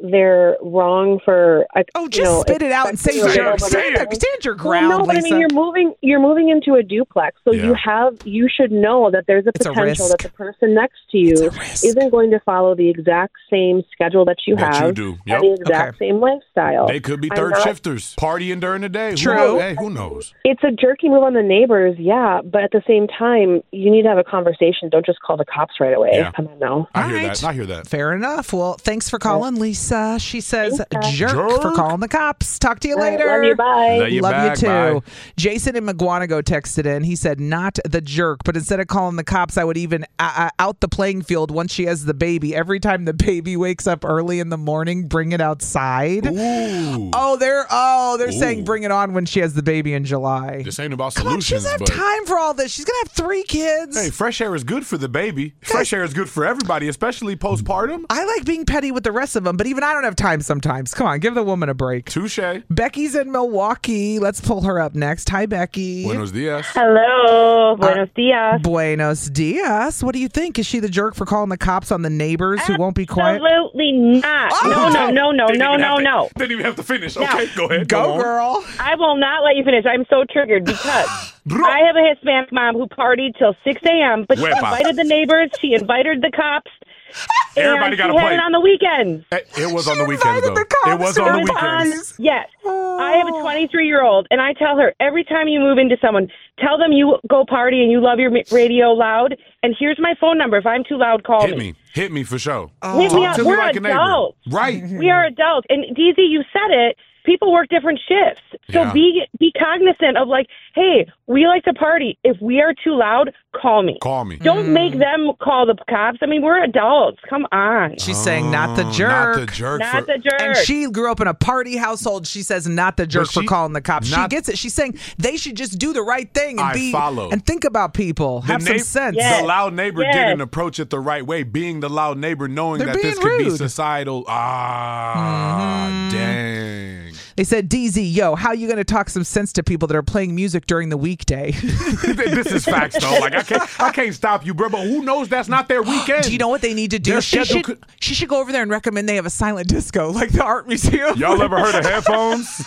wrong for. Just spit it out and say stand your ground, no, but Lisa. I mean, you're moving into a duplex, so you should know that there's a It's a potential risk. that the person next to you isn't going to follow the exact same schedule that you That have you do. and the exact same lifestyle. They could be I'm third not- shifters, partying during the day. True. Who knows? Hey, who knows? It's a jerky move on the neighbors, yeah, but at the same time, you need to have a conversation. Don't just call the cops right away. Yeah. Come on now. I hear that. Fair enough. Well, thanks for calling, Lisa. She says jerk for Jerk. calling the cops. Talk to you All right, later. love you, bye. Love you Love back, you too. bye. Jason in McGuanago texted in. He said, not the jerk, but instead of calling the cops, I would even out the playing field once she has the baby. Every time the baby wakes up early in the morning, bring it outside. Ooh. They're saying bring it on when she has the baby in July. This ain't about Come on, she solutions, doesn't have but time for all this. She's going to have 3 kids. hey, fresh air is good for the baby. Fresh air is good for everybody, especially postpartum. I like being petty with the rest of them, but even I don't have time sometimes. Come on, give the woman a break. Touche. Becky's in Milwaukee. Let's pull her up next. Hi, Becky. Buenos dias. Hello. Buenos dias. Buenos dias. What do you think? Is she the jerk for calling the cops on the neighbors who won't be quiet? Absolutely not. No. Didn't even have to finish. No. Okay, go ahead. Go, on. girl. I will not let you finish. I'm so triggered because I have a Hispanic mom who partied till 6 a.m., but she Huepa. invited the neighbors. She invited the cops. Everybody and got she a had plate. it on the weekends. It was on the weekends, though. the cops. It was on the It was weekends. yes. I have a 23-year-old, and I tell her every time you move into someone, tell them you go party and you love your radio loud, and here's my phone number. If I'm too loud, call Hit me. Hit me for sure. Hit me Talk up. to me We're like a neighbor. adults. Right. We are adults. And DZ, you said it. People work different shifts. So Yeah. be cognizant of like, hey, we like to party. If we are too loud, call me. Call me. Don't make them call the cops. I mean, we're adults. Come on. She's saying not the jerk. Not the jerk. Not the jerk. And she grew up in a party household. She says not the jerk for she- calling the cops. She not- gets it. She's saying they should just do the right thing and I follow. and think about people. Have some sense. Yes. The loud neighbor Yes. didn't approach it the right way. Being the loud neighbor, knowing They're that this being could be rude. societal. Dang. They said, DZ, yo, how you going to talk some sense to people that are playing music during the weekday? This is facts, though. Like I can't stop you, bro. But who knows? That's not their weekend. Do you know what they need to do? Their She schedule she should go over there and recommend they have a silent disco like the art museum. Y'all ever heard of headphones?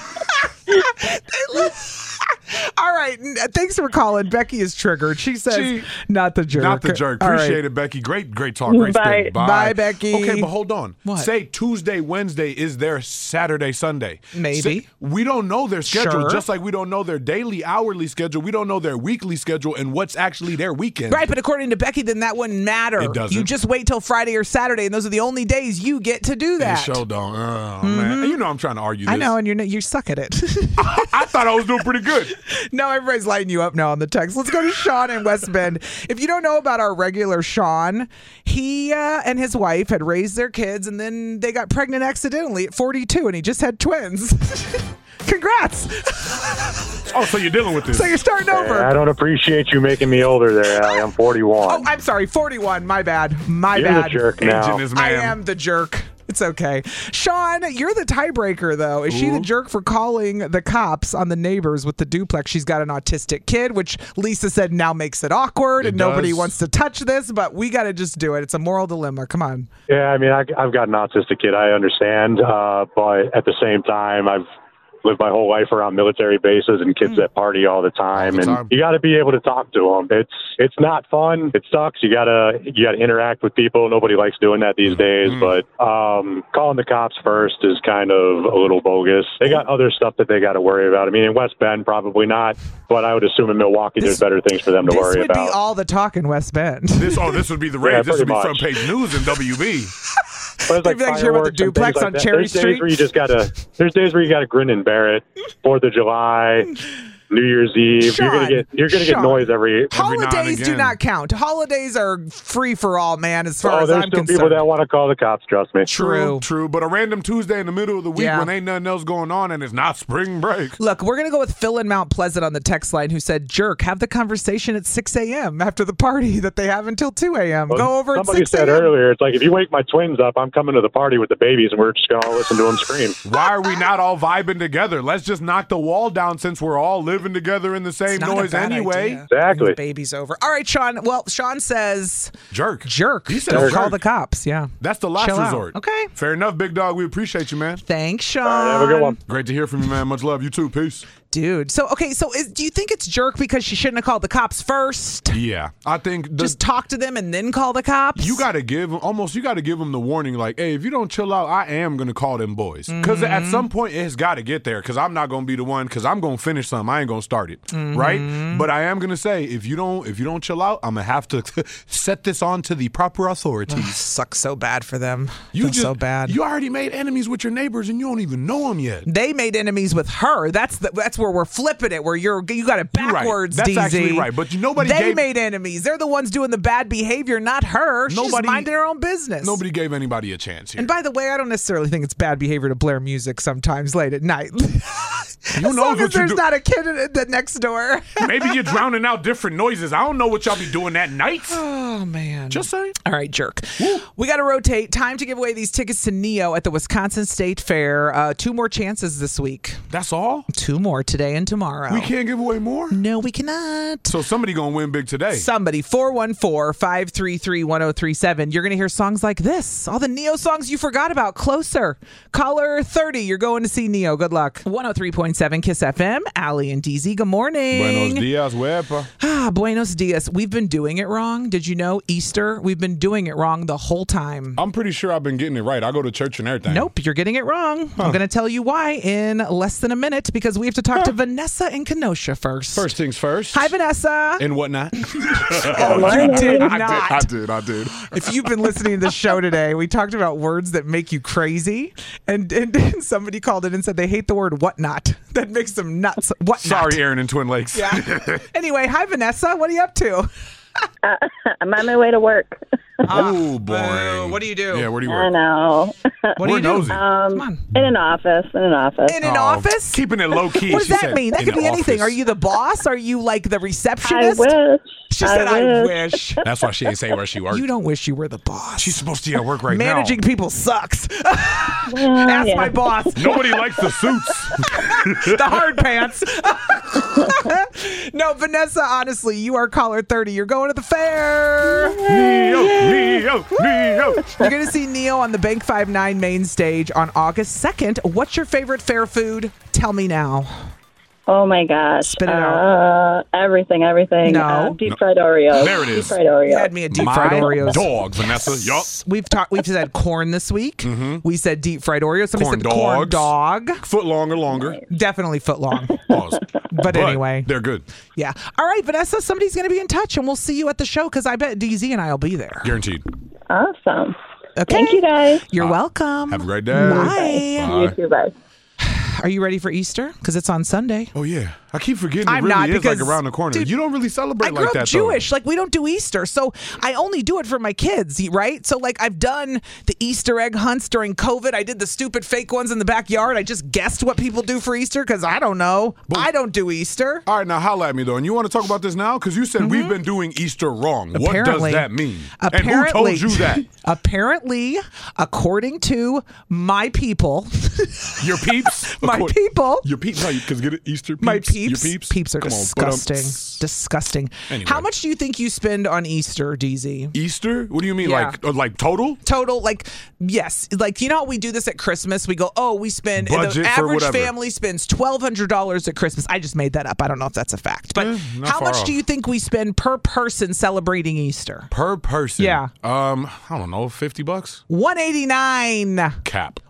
All right. Thanks for calling. Becky is triggered. She says, not the jerk. Not the jerk. All Appreciate right. it, Becky. Great talk. Great Bye. spin. Bye, Becky. Okay, but hold on. What? Say Tuesday, Wednesday is their Saturday, Sunday. Maybe. We don't know their schedule, Sure. just like we don't know their daily, hourly schedule. We don't know their weekly schedule and what's actually their weekend. Right, but according to Becky, then that wouldn't matter. It doesn't. You just wait till Friday or Saturday, and those are the only days you get to do that. Show don't. Oh, man. You know I'm trying to argue this. I know, and you suck at it. I thought I was doing pretty good. No, everybody's lighting you up now on the text. Let's go to Sean in West Bend. If you don't know about our regular Sean, he and his wife had raised their kids, and then they got pregnant accidentally at 42, and he just had twins. Congrats. Oh, so you're dealing with this. So you're starting over. I don't appreciate you making me older there, Allie. I'm 41. Oh, I'm sorry, 41. My bad. My You're bad. the jerk now. I am the jerk. It's okay. Sean, you're the tiebreaker, though. Is she the jerk for calling the cops on the neighbors with the duplex? She's got an autistic kid, which Lisa said now makes it awkward, and nobody does. wants to touch this, but we got to just do it. It's a moral dilemma. Come on. Yeah, I mean, I've got an autistic kid. I understand, but at the same time, I've lived my whole life around military bases and kids that party all the time. And you got to be able to talk to them. It's not fun. It sucks. You gotta interact with people. Nobody likes doing that these days. But calling the cops first is kind of a little bogus. They got other stuff that they got to worry about. I mean, in West Bend, probably not. But I would assume in Milwaukee, there's better things for them to worry about. This would be all the talk in West Bend. This would be the rage. This would be front page news in WB. But it's like Maybe hear about the duplex on Cherry Street. There's days where you gotta grin and bear it. 4th of July, New Year's Eve. Sean, you're gonna get noise every Holidays do not count. Holidays are free for all, man, as far as there's I'm still concerned. people that want to call the cops, trust me. True. But a random Tuesday in the middle of the week when ain't nothing else going on and it's not spring break. Look, we're going to go with Phil in Mount Pleasant on the text line who said, jerk, have the conversation at 6 a.m. after the party that they have until 2 a.m. Well, go over at 6 a.m. Somebody said earlier, it's like, if you wake my twins up, I'm coming to the party with the babies and we're just going to all listen to them scream. Why are we not all vibing together? Let's just knock the wall down since we're all living together in the same noise anyway. Idea. Exactly. The baby's over. All right, Sean. Well, Sean says jerk. He said jerk. Call the cops. Yeah. That's the last Chill resort. Out. Okay. Fair enough, big dog. We appreciate you, man. Thanks, Sean. Have a good one. Great to hear from you, man. Much love. You too. Peace. Dude. So, do you think it's jerk because she shouldn't have called the cops first? Yeah. I think just talk to them and then call the cops? You got to give them the warning like, hey, if you don't chill out, I am going to call them boys. Because at some point, it's got to get there because I'm not going to be the one because I'm going to finish something. I ain't going to start it. Right? But I am going to say, if you don't chill out, I'm going to have to set this on to the proper authorities. Sucks so bad for them. So bad. You already made enemies with your neighbors and you don't even know them yet. They made enemies with her. That's where we're flipping it, where you got it backwards, That's DZ. actually right. But They made enemies. They're the ones doing the bad behavior, not her. She's minding her own business. Nobody gave anybody a chance here. And by the way, I don't necessarily think it's bad behavior to blare music sometimes late at night. As long as there's not a kid at the next door. Maybe you're drowning out different noises. I don't know what y'all be doing that night. Oh, man. Just saying. All right, jerk. Woo. We got to rotate. Time to give away these tickets to Neo at the Wisconsin State Fair. 2 more chances this week. That's all? 2 more today and tomorrow. We can't give away more? No, we cannot. So somebody going to win big today. Somebody. 414-533-1037. You're going to hear songs like this. All the Neo songs you forgot about. Closer. Caller 30. You're going to see Neo. Good luck. 103.7 Kiss FM. Allie and DZ. Good morning. Buenos dias, wepa. Buenos dias. We've been doing it wrong. Did you know Easter? We've been doing it wrong the whole time. I'm pretty sure I've been getting it right. I go to church and everything. Nope, you're getting it wrong. I'm going to tell you why in less than a minute because we have to talk to Vanessa in Kenosha first. First things first. Hi, Vanessa. And whatnot. You did not. I did. If you've been listening to the show today, we talked about words that make you crazy. And somebody called in and said they hate the word whatnot. That makes them nuts. Whatnot. Sorry, Aaron in Twin Lakes. Yeah. Anyway, hi, Vanessa. What are you up to? I'm on my way to work. Oh, boy. What do you do? Yeah, where do you work? I know. What do you do? Nosy. Come on. In an office. In an office? Keeping it low key. What does that mean? That could be anything. Office. Are you the boss? Are you like the receptionist? I wish. She said, I wish. That's why she ain't say where she worked. You don't wish you were the boss. She's supposed to be at work right now. Managing people sucks. Ask my boss. Nobody likes the suits. The hard pants. No, Vanessa, honestly, you are caller 30. You're going to the fair. Neo. You're going to see Neo on the Bank 5-9 main stage on August 2nd. What's your favorite fair food? Tell me now. Oh, my gosh. Spit it out. Everything. No. Deep fried Oreos. There it is. Deep fried Oreos. You had me at deep fried Oreos. Dog, Vanessa. Yup. We've said corn this week. Mm-hmm. We said deep fried Oreos. Somebody said corn dog. Foot long or longer. Definitely foot long. Pause. But anyway. They're good. Yeah. All right, Vanessa, somebody's going to be in touch, and we'll see you at the show because I bet DZ and I will be there. Guaranteed. Awesome. Okay. Thank you, guys. You're welcome. Have a great day. Bye. You too, bye. Are you ready for Easter? Because it's on Sunday. Oh, yeah. I keep forgetting I'm it really not is because, like around the corner. dude, you don't really celebrate I grew like that, up Jewish. Like, we don't do Easter. So I only do it for my kids, right? So, like, I've done the Easter egg hunts during COVID. I did the stupid fake ones in the backyard. I just guessed what people do for Easter because I don't know. I don't do Easter. All right, now holla at me, though. And you want to talk about this now? Because you said we've been doing Easter wrong. Apparently. What does that mean? Apparently, and who told you that? Apparently, according to my people. Your peeps? My people. Your peeps? No, because get it, Easter peeps? My peeps. Your peeps? Peeps are Come on, disgusting. Disgusting. Anyway. How much do you think you spend on Easter, DZ? Easter? What do you mean? Yeah. Like total? Total, yes. Like, you know how we do this at Christmas? We go, we spend, Budget the for average whatever. family spends $1,200 at Christmas. I just made that up. I don't know if that's a fact. But how much do you think we spend per person celebrating Easter? Per person? Yeah. I don't know, $50? $189. Cap.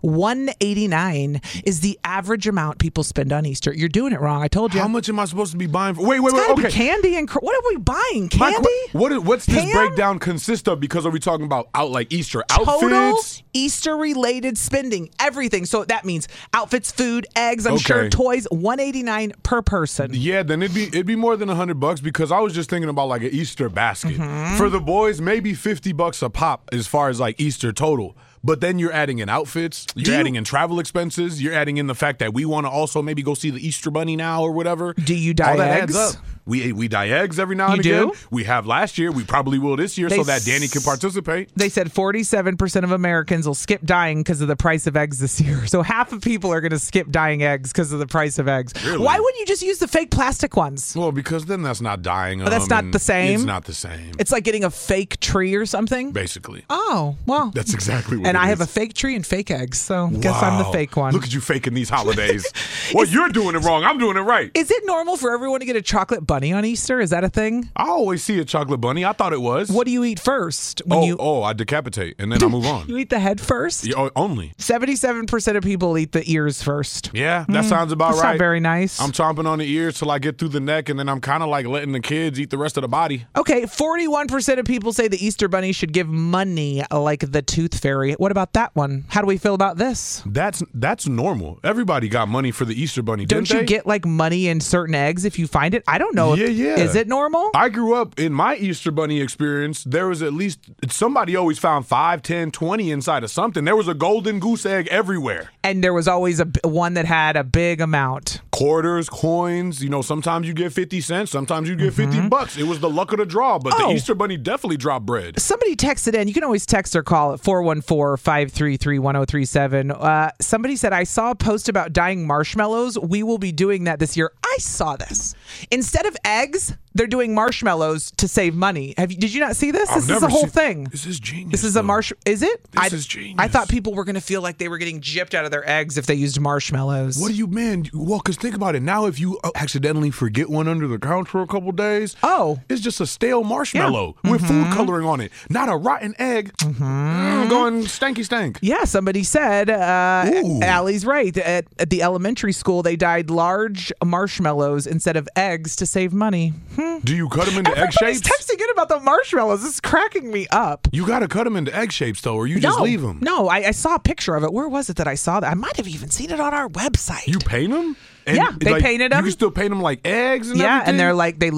$189 is the average amount people spend on Easter. You're doing it wrong. I told you. How much am I supposed to be buying? Wait. It's gotta Okay. be candy and what are we buying? Candy? What's this Ham? breakdown consist of? Because are we talking about Easter outfits? Total Easter-related spending, everything. So that means outfits, food, eggs, I'm sure, toys. $189 per person. Yeah, then it'd be more than $100 because I was just thinking about like an Easter basket for the boys. Maybe $50 a pop as far as like Easter total. But then you're adding in outfits, you're adding in travel expenses, you're adding in the fact that we want to also maybe go see the Easter Bunny now or whatever. Do you dye All that eggs? adds up. We dye eggs every now and You again. do? We have last year. We probably will this year so that Danny can participate. They said 47% of Americans will skip dyeing because of the price of eggs this year. So half of people are going to skip dyeing eggs because of the price of eggs. Really? Why wouldn't you just use the fake plastic ones? Well, because then that's not dyeing them. That's not and the same? It's not the same. It's like getting a fake tree or something? Basically. Oh, well. That's exactly what And it I is. have a fake tree and fake eggs, so guess I'm the fake one. Look at you faking these holidays. Well, you're doing it wrong. I'm doing it right. Is it normal for everyone to get a chocolate bunny on Easter? Is that a thing? I always see a chocolate bunny. I thought it was. What do you eat first? I decapitate and then I move on. You eat the head first? Yeah, only. 77% of people eat the ears first. Yeah, that sounds about That's right. not very nice. I'm chomping on the ears till I get through the neck, and then I'm kind of like letting the kids eat the rest of the body. Okay, 41% of people say the Easter Bunny should give money like the Tooth Fairy. What about that one? How do we feel about this? That's normal. Everybody got money for the Easter Bunny, Don't didn't you they? get like money in certain eggs if you find it? I don't know. Yeah. Is it normal? I grew up in my Easter Bunny experience. There was at least somebody always found 5, 10, 20 inside of something. There was a golden goose egg everywhere. And there was always one that had a big amount. Quarters, coins, sometimes you get 50 cents, sometimes you get $50. It was the luck of the draw, but the Easter Bunny definitely dropped bread. Somebody texted in. You can always text or call at 414-533-1037. Somebody said, I saw a post about dyeing marshmallows. We will be doing that this year. I saw this. Instead of eggs, they're doing marshmallows to save money. Did you not see this? This is a whole thing. This is genius. This is a Is it? This is genius. I thought people were going to feel like they were getting gypped out of their eggs if they used marshmallows. What do you mean? Well, because think about it. Now, if you accidentally forget one under the couch for a couple days, it's just a stale marshmallow with food coloring on it, not a rotten egg. Going stanky stank. Yeah, somebody said, Allie's right. At the elementary school, they dyed large marshmallows instead of eggs to save money. Do you cut them into egg Everybody's shapes? texting in about the marshmallows. This is cracking me up. You got to cut them into egg shapes, though, or you just leave them. No, I saw a picture of it. Where was it that I saw that? I might have even seen it on our website. You paint them? And yeah, they painted them. You can still paint them like eggs and everything? And they're like, they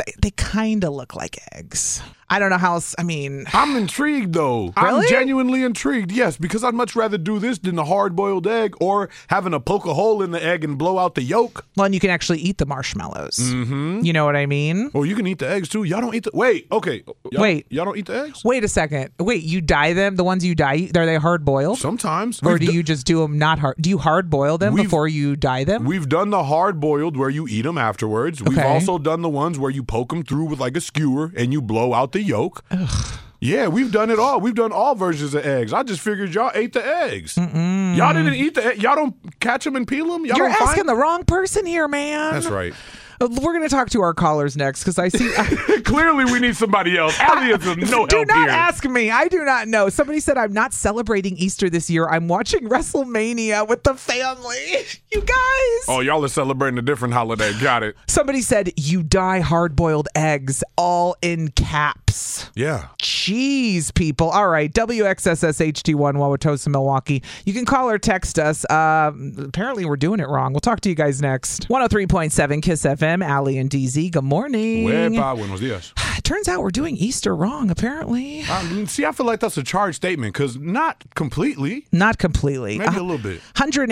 kind of look like eggs. I don't know how else, I'm intrigued, though. Really? I'm genuinely intrigued, yes, because I'd much rather do this than a hard-boiled egg or having to poke a hole in the egg and blow out the yolk. Well, and you can actually eat the marshmallows. Mm-hmm. You know what I mean? Oh, you can eat the eggs, too? Y'all don't eat the... Wait, okay. Y'all don't eat the eggs? Wait a second. Wait, you dye them? The ones you dye, are they hard-boiled? Sometimes. Or do you just do them not hard? Do you hard-boil them before you dye them? We've done the hard-boiled where you eat them afterwards. We've also done the ones where you poke them through with like a skewer and you blow out the yolk. Ugh. Yeah, we've done it all. We've done all versions of eggs. I just figured y'all ate the eggs. Y'all didn't eat the eggs. Y'all don't catch them and peel them? You're asking the wrong person here, man. That's right. We're going to talk to our callers next because I see... Clearly, we need somebody else. Allie is no help Do not here. ask me. I do not know. Somebody said, I'm not celebrating Easter this year. I'm watching WrestleMania with the family. You guys. Oh, y'all are celebrating a different holiday. Got it. Somebody said, you dye hard-boiled eggs, all in caps. Yeah. Jeez, people. All right. WXSS-HD1, Wauwatosa, Milwaukee. You can call or text us. Apparently, we're doing it wrong. We'll talk to you guys next. 103.7 KISS FM. Allie and DZ, good morning. Buenos dias. It turns out we're doing Easter wrong, apparently. See, I feel like that's a charged statement because not completely. Not completely. Maybe a little bit.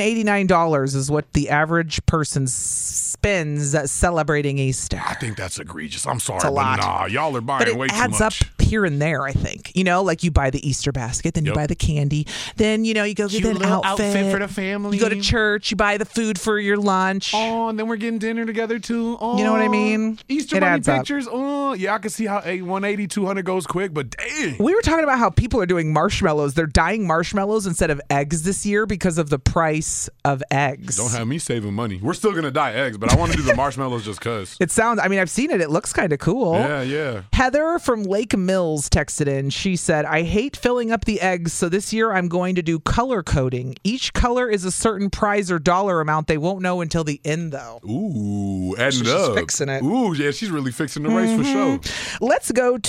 $189 is what the average person spends celebrating Easter. I think that's egregious. I'm sorry, It's a lot. but nah, y'all are buying But it way too adds adds up here and there, I think. You know, like you buy the Easter basket, then you buy the candy, then, you know, you go get an outfit for the family. You go to church, you buy the food for your lunch. Oh, and then we're getting dinner together too. Oh, you know what I mean? Easter bunny pictures. Oh, yeah, I can see how 180, 200 goes quick, but dang. We were talking about how people are doing marshmallows. They're dyeing marshmallows instead of eggs this year because of the price of eggs. Don't have me saving money. We're still going to dye eggs, but I want to do the marshmallows just because. It sounds, I mean, I've seen it. It looks kind of cool. Yeah. Heather from Lake Mills texted in. She said, I hate filling up the eggs, so this year I'm going to do color coding. Each color is a certain prize or dollar amount. They won't know until the end, though. Ooh, adding She's up. fixing it. Ooh, yeah, she's really fixing the race for sure. Let's go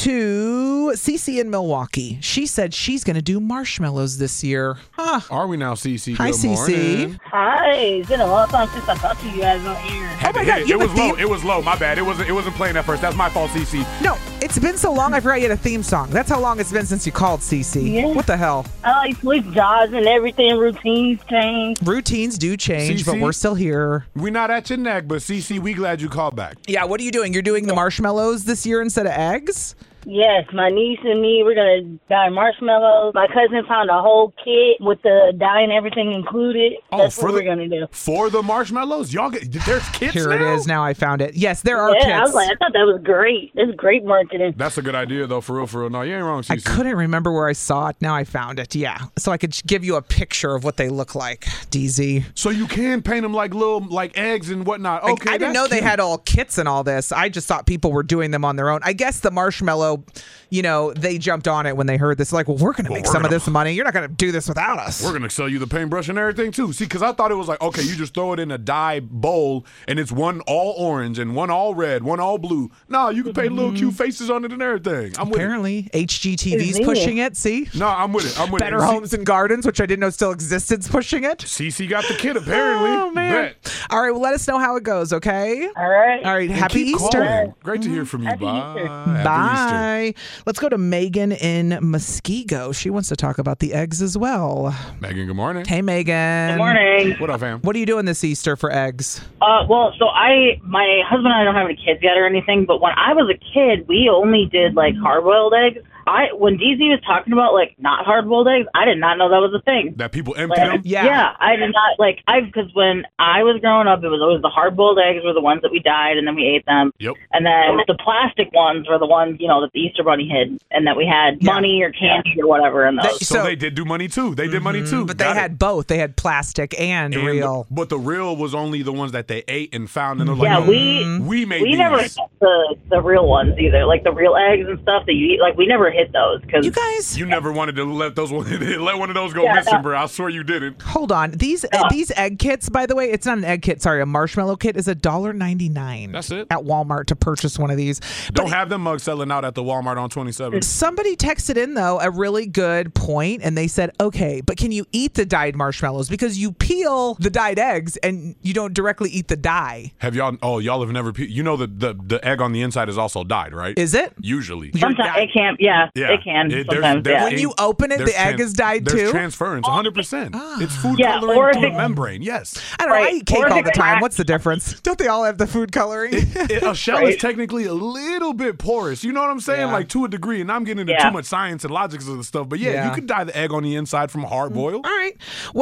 to Cece in Milwaukee. She said she's going to do marshmallows this year. Huh. Are we now, Cece? Hi, Good morning. Cece. Hi, it's been a long time since I talked to you guys on here. Oh my God, it was low. It was low. My bad. It wasn't playing at first. That's my fault, Cece. No, it's been so long. I forgot you had a theme song. That's how long it's been since you called, Cece. Yeah. What the hell? I like switch jobs and everything. Routines change. Routines do change, but we're still here. We're not at your neck, but Cece, we glad you called back. Yeah, what are you doing? You're doing the marshmallows this year instead of eggs? Yes, my niece and me, we're going to dye marshmallows. My cousin found a whole kit with the dye and everything included. That's what we're going to do. For the marshmallows? Y'all there's kits Here now? it is. Now I found it. Yes, there are kits. I was like, I thought that was great. That's great marketing. That's a good idea, though, for real. No, you ain't wrong, Cece. I couldn't remember where I saw it. Now I found it. Yeah. So I could give you a picture of what they look like, DZ. So you can paint them like little, like eggs and whatnot. Okay, I didn't know they had all kits and all this. I just thought people were doing them on their own. I guess the marshmallow, you know, they jumped on it when they heard this. Like, well, we're going to make some of this money. You're not going to do this without us. We're going to sell you the paintbrush and everything, too. See, because I thought it was like, okay, you just throw it in a dye bowl, and it's one all orange and one all red, one all blue. No, you can paint little cute faces on it and everything. Apparently, HGTV's pushing it. See? No, I'm with it. Better Homes and Gardens, which I didn't know still existed, pushing it. CC got the kit, apparently. Oh, man. All right, well, let us know how it goes, okay? All right. All right, happy Easter. Calling. Great to hear from you. Bye. Bye. Let's go to Megan in Muskego. She wants to talk about the eggs as well. Megan, good morning. Hey, Megan. Good morning. What up, fam? What are you doing this Easter for eggs? Well, so my husband and I don't have any kids yet or anything, but when I was a kid, we only did like hard-boiled eggs. When DZ was talking about like not hard-boiled eggs, I did not know that was a thing. That people empty them? Yeah, I did not because when I was growing up, it was always the hard-boiled eggs were the ones that we dyed and then we ate them. Yep. And then the plastic ones were the ones, you know, that the Easter Bunny hid and that we had money or candy or whatever in those. So they did do money too. They did money too. But they had both. They had plastic and real. But the real was only the ones that they ate and found. And they're like, we made these. never hit the real ones either, like the real eggs and stuff that you eat. Like we never hit those because you never wanted to let one of those go missing, bro. I swear you didn't. Hold on, these egg kits, by the way, it's not an egg kit. Sorry, a marshmallow kit is $1.99. That's it at Walmart to purchase one of these. Don't have them mugs selling out at the Walmart on 27. Somebody texted in though a really good point, and they said, okay, but can you eat the dyed marshmallows because you peel the dyed eggs and you don't directly eat the dye? Have y'all? Oh, y'all have never. You know the egg on the inside is also dyed, right? Is it? Usually. Sometimes it can. Yeah, it can. Sometimes, when you open it, the egg is dyed too. There's transference, 100%. It's food coloring through the membrane. Yes. I don't know. I eat cake all the time. What's the difference? Don't they all have the food coloring? A shell is technically a little bit porous. You know what I'm saying? Yeah. Like to a degree. And I'm getting into too much science and logic of the stuff. But yeah, you could dye the egg on the inside from hard boil. All right.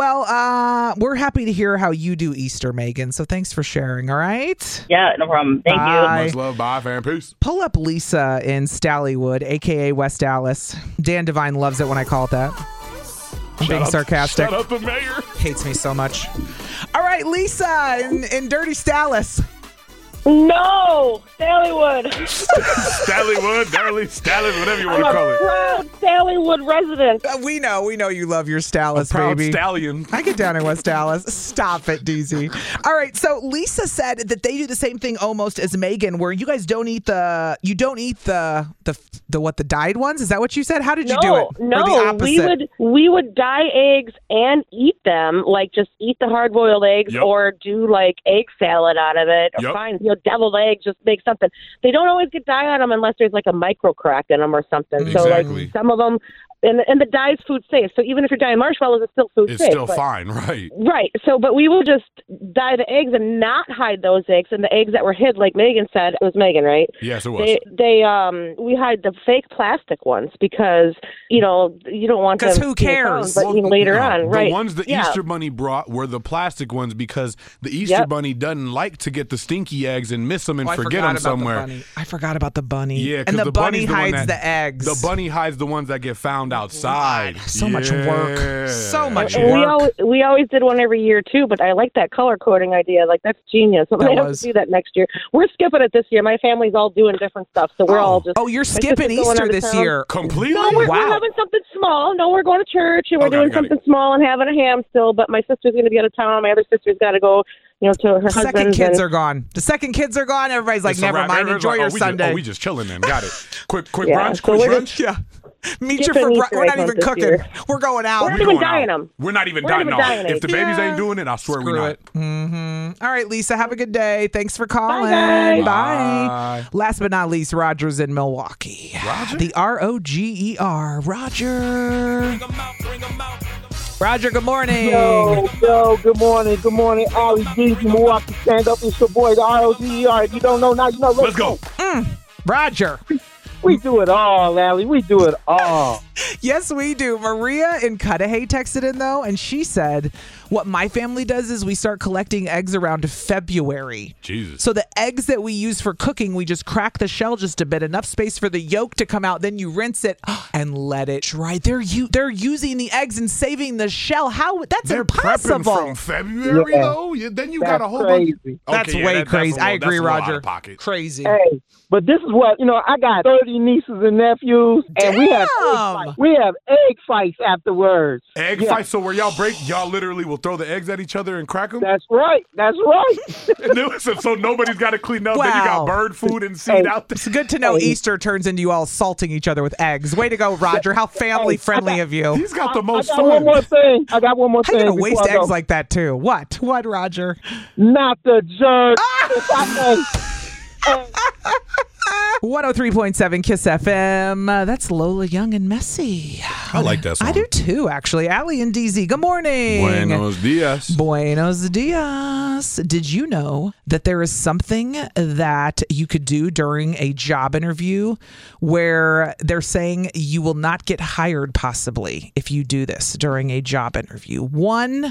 Well, we're happy to hear how you do Easter, Megan. So thanks for sharing. All right. Yeah, no problem. Thank you. Much love. Bye, fam. Peace. Pull up Lisa in Stallywood, a.k.a. West Dallas. Dan Devine loves it when I call it that. I'm being sarcastic. Shout out the mayor. Hates me so much. All right, Lisa in Dirty Dallas. No, Stallywood. Stallywood, Darley, Stallis, whatever you want to call it. Proud Stallywood resident. We know you love your Dallas, baby. Stallion. I get down in West Dallas. Stop it, DZ. All right, so Lisa said that they do the same thing almost as Megan, where you guys don't eat the dyed ones. Is that what you said? How did you do it? No, or the opposite? we would dye eggs and eat them, like just eat the hard boiled eggs or do like egg salad out of it. Or fine, deviled eggs, just make something. They don't always get dye on them unless there's like a micro crack in them or something. Exactly. So like some of them, And the dye is food safe. So even if you're dyeing marshmallows, it's still food It's safe. still but- fine, right? Right. So, but we will just dye the eggs and not hide those eggs. And the eggs that were hid, like Megan said, it was Megan, right? Yes, it was. We hide the fake plastic ones because, you don't want them. Because who cares? But later on, right? The ones the Easter Bunny brought were the plastic ones because the Easter Bunny doesn't like to get the stinky eggs and miss them and forget them somewhere. I forgot about the bunny. Yeah, and the bunny bunny's the one hides that- the eggs. The bunny hides the ones that get found outside. So much work. So much And work. we always did one every year too, but I like that color coding idea. Like that's genius. I'm gonna have to do that next year. We're skipping it this year. My family's all doing different stuff, so we're all just. Oh, you're my skipping sister's going Easter out of this town. year. Completely? No, we're having something small. No, we're going to church and we're doing something small and having a ham still. But my sister's going to be out of town. My other sister's got to go. To her The second husband's. kids are gone. The second kids are gone. Everybody's like, It's a never wrap. mind. Everyone's Enjoy like, your we Sunday. we just chilling then. Got it. Quick Yeah, brunch. so Quick we're brunch. Yeah. Meet you Skipping for Easter We're not eggs even this cooking. year. We're going out. We're not even dyeing them. We're not even We're not dying. even No. dyeing If the it. babies ain't doing it, I swear we not. All right, Lisa, have a good day. Thanks for calling. guys. Bye. Last but not least, Roger's in Milwaukee. Roger? The ROGER. Roger. Roger, good morning. Yo, good morning. Ali D, Milwaukee, stand up. It's your boy, the ROGER. If you don't know now, you know. Let's go. Roger. We do it all, Allie. We do it all. Yes, we do. Maria in Cudahy texted in, though, and she said, what my family does is we start collecting eggs around February. Jesus. So the eggs that we use for cooking, we just crack the shell just a bit, enough space for the yolk to come out. Then you rinse it and let it dry. They're using the eggs and saving the shell. How? That's They're impossible. prepping from February, though? Then you got a whole bunch. crazy. That's Okay, way that's crazy. I agree, that's a little out Roger. of pocket. Crazy. Hey, but this is what, I got 30 nieces and nephews, and we have egg fights afterwards. Egg Yeah. fights. So where y'all literally will throw the eggs at each other and crack them? That's right. So nobody's got to clean up. Then you got bird food and seed out there. It's good to know Easter turns into you all salting each other with eggs. Way to go, Roger. How family friendly of you. He's got the most I got one more thing. How you gonna waste before I go. eggs like that too? What, Roger? Not the jerk. If I may. 103.7 Kiss FM. That's Lola Young and Messy. I like that song. I do too, actually. Allie and DZ, good morning. Buenos dias. Buenos dias. Did you know that there is something that you could do during a job interview where they're saying you will not get hired possibly if you do this during a job interview? One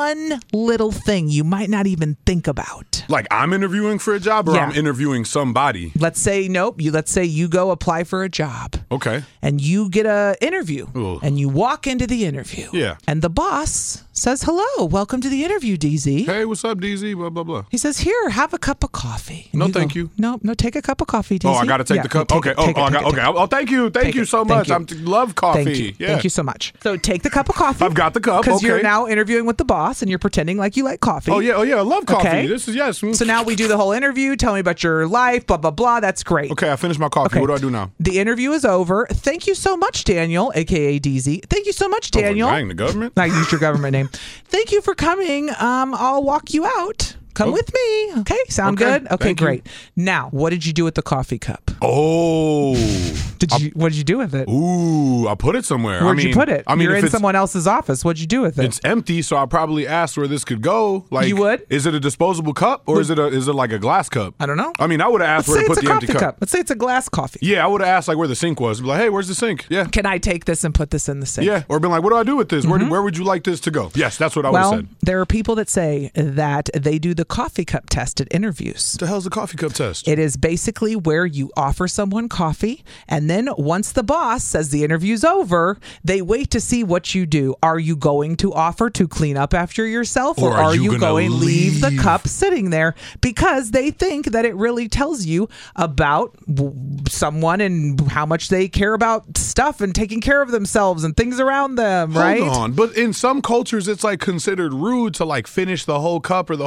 little thing you might not even think about. Like I'm interviewing for a job or Yeah. I'm interviewing somebody? Let's say let's say you go apply for a job. Okay. And you get an interview. Ooh. And you walk into the interview. Yeah. And the boss says, hello, welcome to the interview, DZ. Hey, what's up, DZ? Blah, blah, blah. He says, here, have a cup of coffee. And No, go, thank you. No, take a cup of coffee, DZ. Oh, I got to take the cup? Okay. Oh, thank you. Thank you so much. I love coffee. Thank you. Yeah. Thank you so much. So take the cup of coffee. I've got the cup. Because Okay. you're now interviewing with the boss and you're pretending like you like coffee. Oh, yeah. I love coffee. Okay. This is, yes. So now we do the whole interview. Tell me about your life, blah, blah, blah. That's great. Okay, I finished my coffee. Okay. What do I do now? The interview is over. Thank you so much, Daniel, a.k.a. DZ. Thank you so much, Daniel. Dang, the government? I used your government name. Thank you for coming. I'll walk you out. Come with me. Okay, sound Okay, good? Okay, thank you. great. Now, what did you do with the coffee cup? Oh. What did you do with it? Ooh, I put it somewhere. Where'd you put it? I mean, You're if in it's, someone else's office. What'd you do with it? it's empty, so I probably asked where this could go. Like, You would? Is it a disposable cup or is it like a glass cup? I don't know. I mean, I would have asked Let's say where to it's put a the empty coffee cup. Let's say it's a glass coffee. Yeah, I would have asked like where the sink was. Be like, hey, where's the sink? Yeah. Can I take this and put this in the sink? Yeah, or been like, what do I do with this? Where would you like this to go? Yes, that's what I would have Well, said. there are people that say that they do the coffee cup test at interviews. What the hell's the coffee cup test? It is basically where you offer someone coffee, and then once the boss says the interview's over, they wait to see what you do. Are you going to offer to clean up after yourself, or are you gonna going to leave the leave? cup sitting there? Because they think that it really tells you about someone and how much they care about stuff and taking care of themselves and things around them, right? Hold on, but in some cultures, it's like considered rude to like finish the whole cup or the whole drink. That's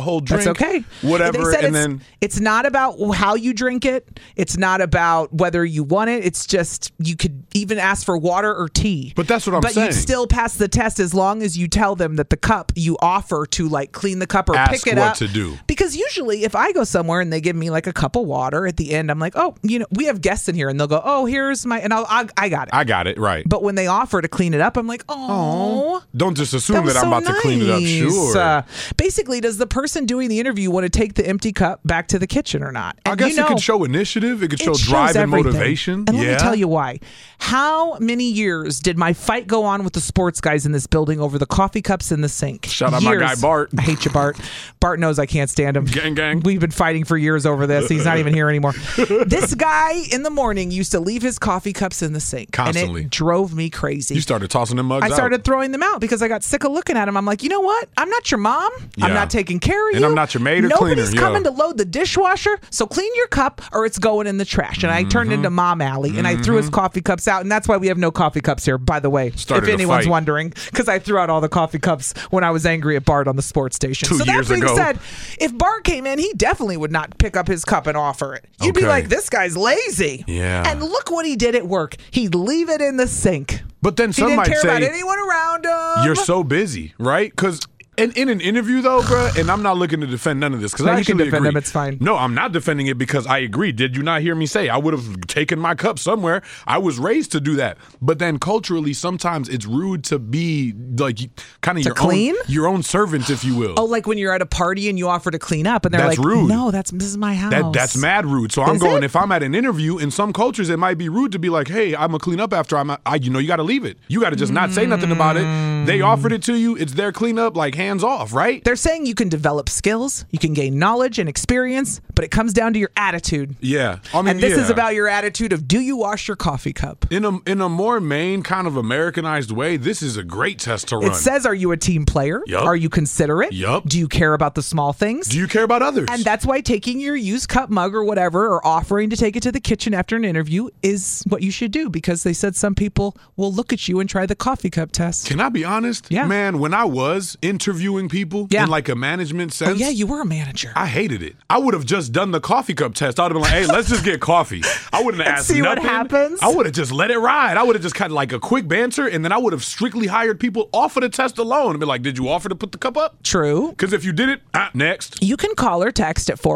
It's okay. Whatever. They said And it's not about how you drink it. It's not about whether you want it. It's just you could even ask for water or tea. But that's what I'm saying. But you still pass the test as long as you tell them that the cup you offer to like clean the cup or ask pick it what up. to do. Because usually if I go somewhere and they give me like a cup of water at the end, I'm like, oh, we have guests in here, and they'll go, oh, here's my, and I got it. I got it, right. But when they offer to clean it up, I'm like, oh. Don't just assume that I'm about to clean it up. Sure. Basically, does the person doing the interview want to take the empty cup back to the kitchen or not? And I guess it could show initiative. It could show drive and motivation. And let me tell you why. How many years did my fight go on with the sports guys in this building over the coffee cups in the sink? Shout out my guy, Bart. I hate you, Bart. Bart knows I can't stand him. Gang. We've been fighting for years over this. He's not even here anymore. This guy in the morning used to leave his coffee cups in the sink. Constantly. And it drove me crazy. You started tossing them mugs out. I started throwing them out because I got sick of looking at him. I'm like, you know what? I'm not your mom. I'm not taking care of you. And I'm not your maid or cleaner. Nobody's coming to load the dishwasher, so clean your cup or it's going in the trash. And I turned into Mom Alley, and I threw his coffee cups out, and that's why we have no coffee cups here, by the way, if anyone's wondering, because I threw out all the coffee cups when I was angry at Bart on the sports station. 2 years ago. So that being said, if Bart came in, he definitely would not pick up his cup and offer it. You'd be like, this guy's lazy. Yeah. And look what he did at work. He'd leave it in the sink. But then some he didn't might care say, about anyone around him. You're so busy, right? Because in an interview, though, bro, and I'm not looking to defend none of this, because I actually you can defend agree. him. It's fine. No, I'm not defending it because I agree. Did you not hear me say I would have taken my cup somewhere? I was raised to do that. But then culturally, sometimes it's rude to be like kind of your own servant, if you will. Oh, like when you're at a party and you offer to clean up, and they're that's like, rude. "No, this is my house." That's mad rude. So I'm going. If I'm at an interview, in some cultures, it might be rude to be like, "Hey, I'm gonna clean up after you got to leave it. You got to just not say nothing about it. They offered it to you. It's their cleanup. Like hands off, right?" They're saying you can develop skills, you can gain knowledge and experience, but it comes down to your attitude. Yeah, I mean, and this is about your attitude of, do you wash your coffee cup? In a more Maine kind of Americanized way, this is a great test to run. It says, are you a team player? Yep. Are you considerate? Yep. Do you care about the small things? Do you care about others? And that's why taking your used cup mug or whatever, or offering to take it to the kitchen after an interview, is what you should do, because they said some people will look at you and try the coffee cup test. Can I be honest? Yeah. Man, when I was interviewing people in like a management sense. Oh, yeah, you were a manager. I hated it. I would have just done the coffee cup test. I would have been like, hey, let's just get coffee. I wouldn't have asked see nothing. What happens. I would have just let it ride. I would have just kind of like a quick banter, and then I would have strictly hired people off of the test alone and be like, did you offer to put the cup up? True. Because if you did it, next. You can call or text at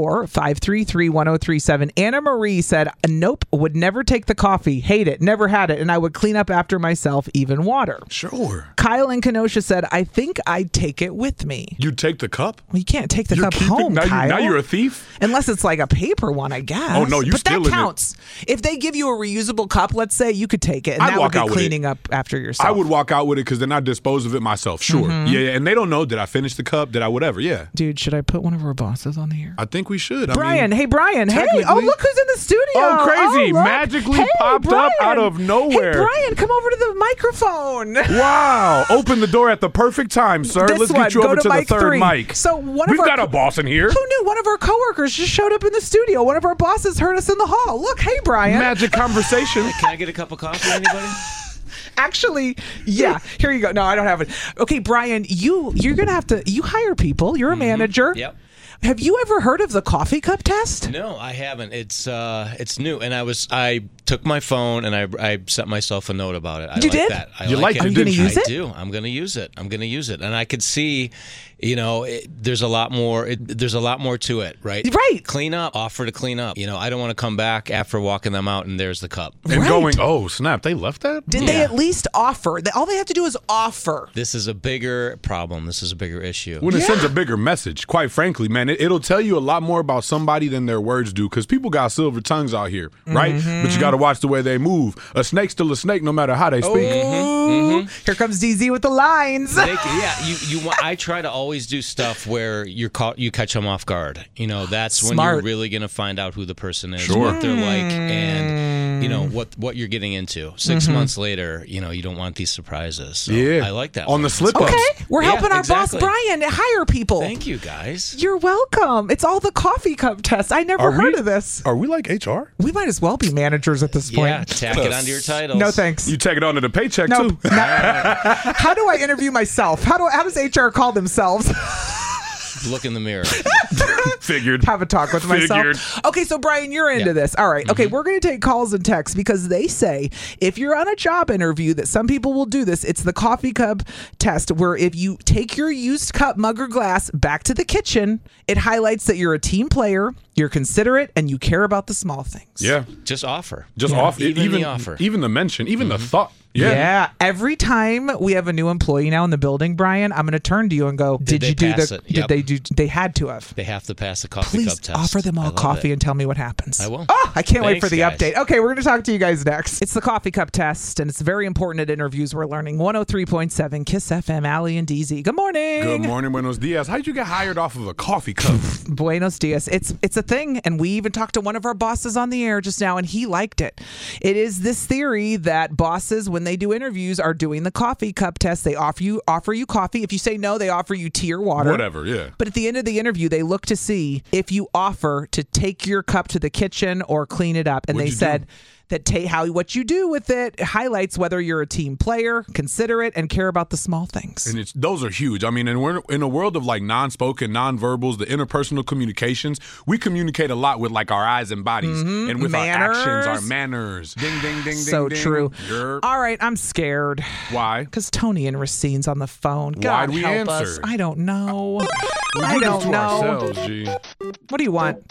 414-533-1037. Anna Marie said, nope, would never take the coffee. Hate it. Never had it. And I would clean up after myself, even water. Sure. Kyle in Kenosha said, I think I'd take it with me. You'd take the cup? Well, you can't take the cup home, Kyle. Now you're a thief? Unless it's like a paper one, I guess. Oh, no, but that counts. If they give you a reusable cup, let's say, you could take it. And that would be cleaning up after yourself. I would walk out with it because then I'd dispose of it myself. Sure. Mm-hmm. Yeah, and they don't know, did I finish the cup? Did I whatever? Yeah. Dude, should I put one of our bosses on the air? I think we should. Brian. Hey, Brian. Hey. Oh, look who's in the studio. Oh, crazy. Oh, magically popped up out of nowhere. Hey, Brian, come over to the microphone. Wow. Open the door at the perfect time, sir. Let's get you over to the third mic. So We've got a boss in here. Who knew? One of our coworkers just showed up in the studio. One of our bosses heard us in the hall. Look, hey, Brian. Magic conversation. Can I get a cup of coffee, anybody? Actually, yeah. Here you go. No, I don't have it. Okay, Brian, you're going to have to, you hire people. You're a manager. Yep. Have you ever heard of the coffee cup test? No, I haven't. It's new, and I took my phone and I sent myself a note about it. You did? That. Are you going to use it? I do. I'm going to use it. And I could see, there's a lot more. There's a lot more to it, right? Right. Clean up. Offer to clean up. I don't want to come back after walking them out and there's the cup. And going, oh snap, they left that? Did they at least offer? All they have to do is offer. This is a bigger problem. This is a bigger issue. When it sends a bigger message, quite frankly, man, it'll tell you a lot more about somebody than their words do, because people got silver tongues out here, right? But you got to watch the way they move. A snake's still a snake no matter how they speak. Here comes DZ with the lines. I try to always do stuff where you catch them off guard. That's when you're really going to find out who the person is, what they're like, and what you're getting into. 6 months later, you don't want these surprises. So I like that. On the slip-ups. Okay, we're helping our boss Brian hire people. Thank you, guys. You're welcome. It's all the coffee cup test. I never heard of this. Are we like HR? We might as well be managers at this point. Yeah, tack it onto your titles. No thanks. You tag it onto the paycheck too. How do I interview myself? How does HR call themselves? look in the mirror. Figured. Have a talk with myself. Okay, so Brian, you're into this. All right. Okay, we're going to take calls and texts because they say if you're on a job interview that some people will do this, it's the coffee cup test where if you take your used cup, mug, or glass back to the kitchen, it highlights that you're a team player, you're considerate, and you care about the small things. Yeah. Just offer. Just offer. Even the offer. Even the mention, even the thought. Yeah. Every time we have a new employee now in the building, Brian, I'm going to turn to you and go, did you do the, Yep. they had to have. They have to pass the coffee cup Please test. offer them all coffee and tell me what happens. I will. Oh, I can't wait for the Thanks, update. Okay, we're going to talk to you guys next. It's the coffee cup test, and it's very important at interviews. We're learning 103.7 Kiss FM, Allie and DZ. Good morning. Good morning, buenos dias. How did you get hired off of a coffee cup? Buenos dias. It's a thing, and we even talked to one of our bosses on the air just now, and he liked it. It is this theory that bosses, when they do interviews, are doing the coffee cup test. They offer you coffee. If you say no, they offer you tea or water. Whatever, yeah. But at the end of the interview, they look to see if you offer to take your cup to the kitchen or clean it up. And What'd they you said do? that what you do with it highlights whether you're a team player, considerate, and care about the small things. And those are huge. I mean, and we're in a world of like non-spoken, non-verbals, the interpersonal communications. We communicate a lot with like our eyes and bodies, and with Manners. our actions, our manners. Ding, ding, ding, So ding, true. ding. Yerp. All right, I'm scared. Why? Because Tony and Racine's on the phone. God Why'd we help us. answer? I don't know. We I do this don't to know. ourselves, G. What do you want?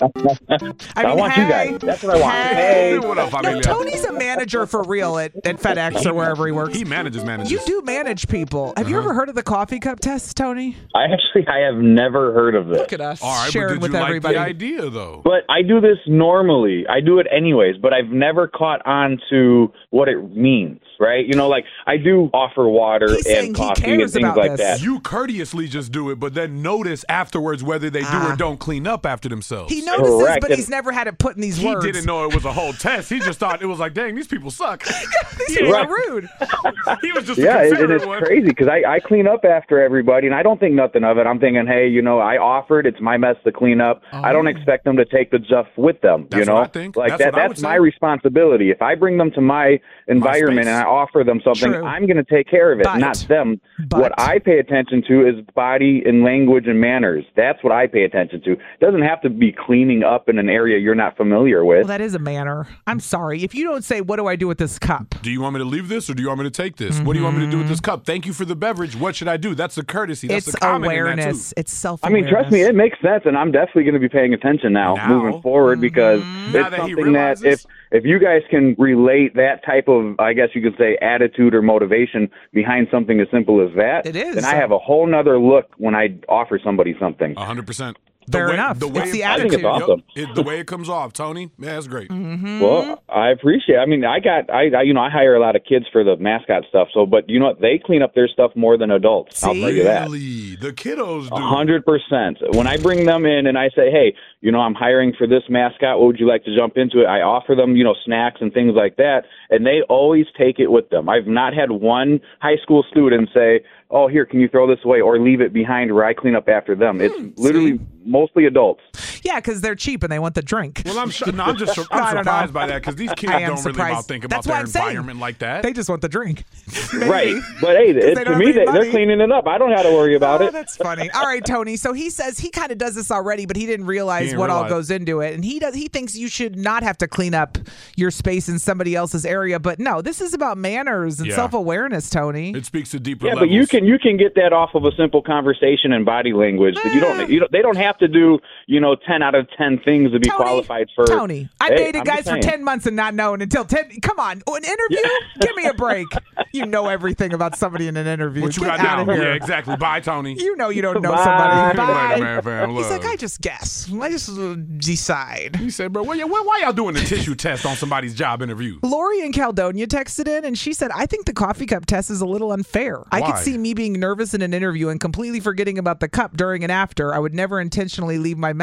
I want you guys. That's what I want. Hey. What up, No, familia? Tony's a manager for real at FedEx or wherever he works. He manages. You do manage people. Have you ever heard of the coffee cup test, Tony? I have never heard of this. Look at us All right, sharing but with did you everybody. like the idea, though? But I do this normally. I do it anyways, but I've never caught on to what it means, right? You know, like I do offer water and coffee and things like that. You courteously just do it, but then notice afterwards whether they do or don't clean up after themselves. He notices, but he's never had it put in these words. He didn't know it was a whole test. He just thought it was like, dang, these people suck. These people are rude. He was just Yeah, a and considerate it's one. crazy because I clean up after everybody, and I don't think nothing of it. I'm thinking, hey, you know, I offered. It's my mess to clean up. I don't expect them to take the stuff with them. That's you know, what I think. like That's what I would that's my say. responsibility. If I bring them to my environment space. and I offer them something, True. I'm going to take care of it, But- not them. but- What I pay attention to is body and language and manners. That's what I pay attention to. It doesn't have to be cleaning up in an area you're not familiar with. Well, that is a manner. I'm sorry. If you don't say, what do I do with this cup? Do you want me to leave this or do you want me to take this? What do you want me to do with this cup? Thank you for the beverage. What should I do? That's the courtesy. That's It's the comment in that, awareness. too. It's I self-awareness. mean, trust me, it makes sense, and I'm definitely going to be paying attention now moving forward because Now it's that he something that realizes? if you guys can relate that type of, I guess you could say, attitude or motivation behind something as simple as that, It is. then I have a whole nother look when I offer somebody something. 100%. Fair enough. It's the I think it's attitude. awesome. The way it comes off, Tony. Yeah, that's great. Well, I appreciate it. I mean, I hire a lot of kids for the mascot stuff. So, but you know what? They clean up their stuff more than adults. I'll tell you that. Really? The kiddos do. 100%. When I bring them in and I say, hey, you know, I'm hiring for this mascot. What would you like to jump into it? I offer them, you know, snacks and things like that. And they always take it with them. I've not had one high school student say, oh, here, can you throw this away or leave it behind where I clean up after them? It's literally mostly adults. Yeah, because they're cheap and they want the drink. Well, I'm I don't know. surprised by that because these kids I am don't really surprised. think about That's their what I'm saying. environment like that. They just want the drink. Right. But hey, they to don't me, have any money. they're cleaning it up. I don't have to worry about it. That's funny. All right, Tony. So he says he kind of does this already, but he didn't realize He didn't what all realize. goes into it. And he thinks you should not have to clean up your space in somebody else's area. But no, this is about manners and Yeah. self-awareness, Tony. It speaks to deeper Yeah, levels. but you can get that off of a simple conversation and body language. But they don't have to do 10 out of 10 things to be qualified for. Tony, I Hey, dated I'm guys just for saying. 10 months and not knowing until 10. Come on, an interview? Give me a break. You know everything about somebody in an interview. What you Get got out down? of here. Yeah, exactly. Bye, Tony. You know you don't know Bye. somebody. Later, Bye. man, fam. He's Love. like, I just guess. I just decide. He said, bro, why y'all doing the tissue test on somebody's job interview? Lori in Caledonia texted in and she said, I think the coffee cup test is a little unfair. I could Why? see me being nervous in an interview and completely forgetting about the cup during and after. I would never intentionally leave my mess behind.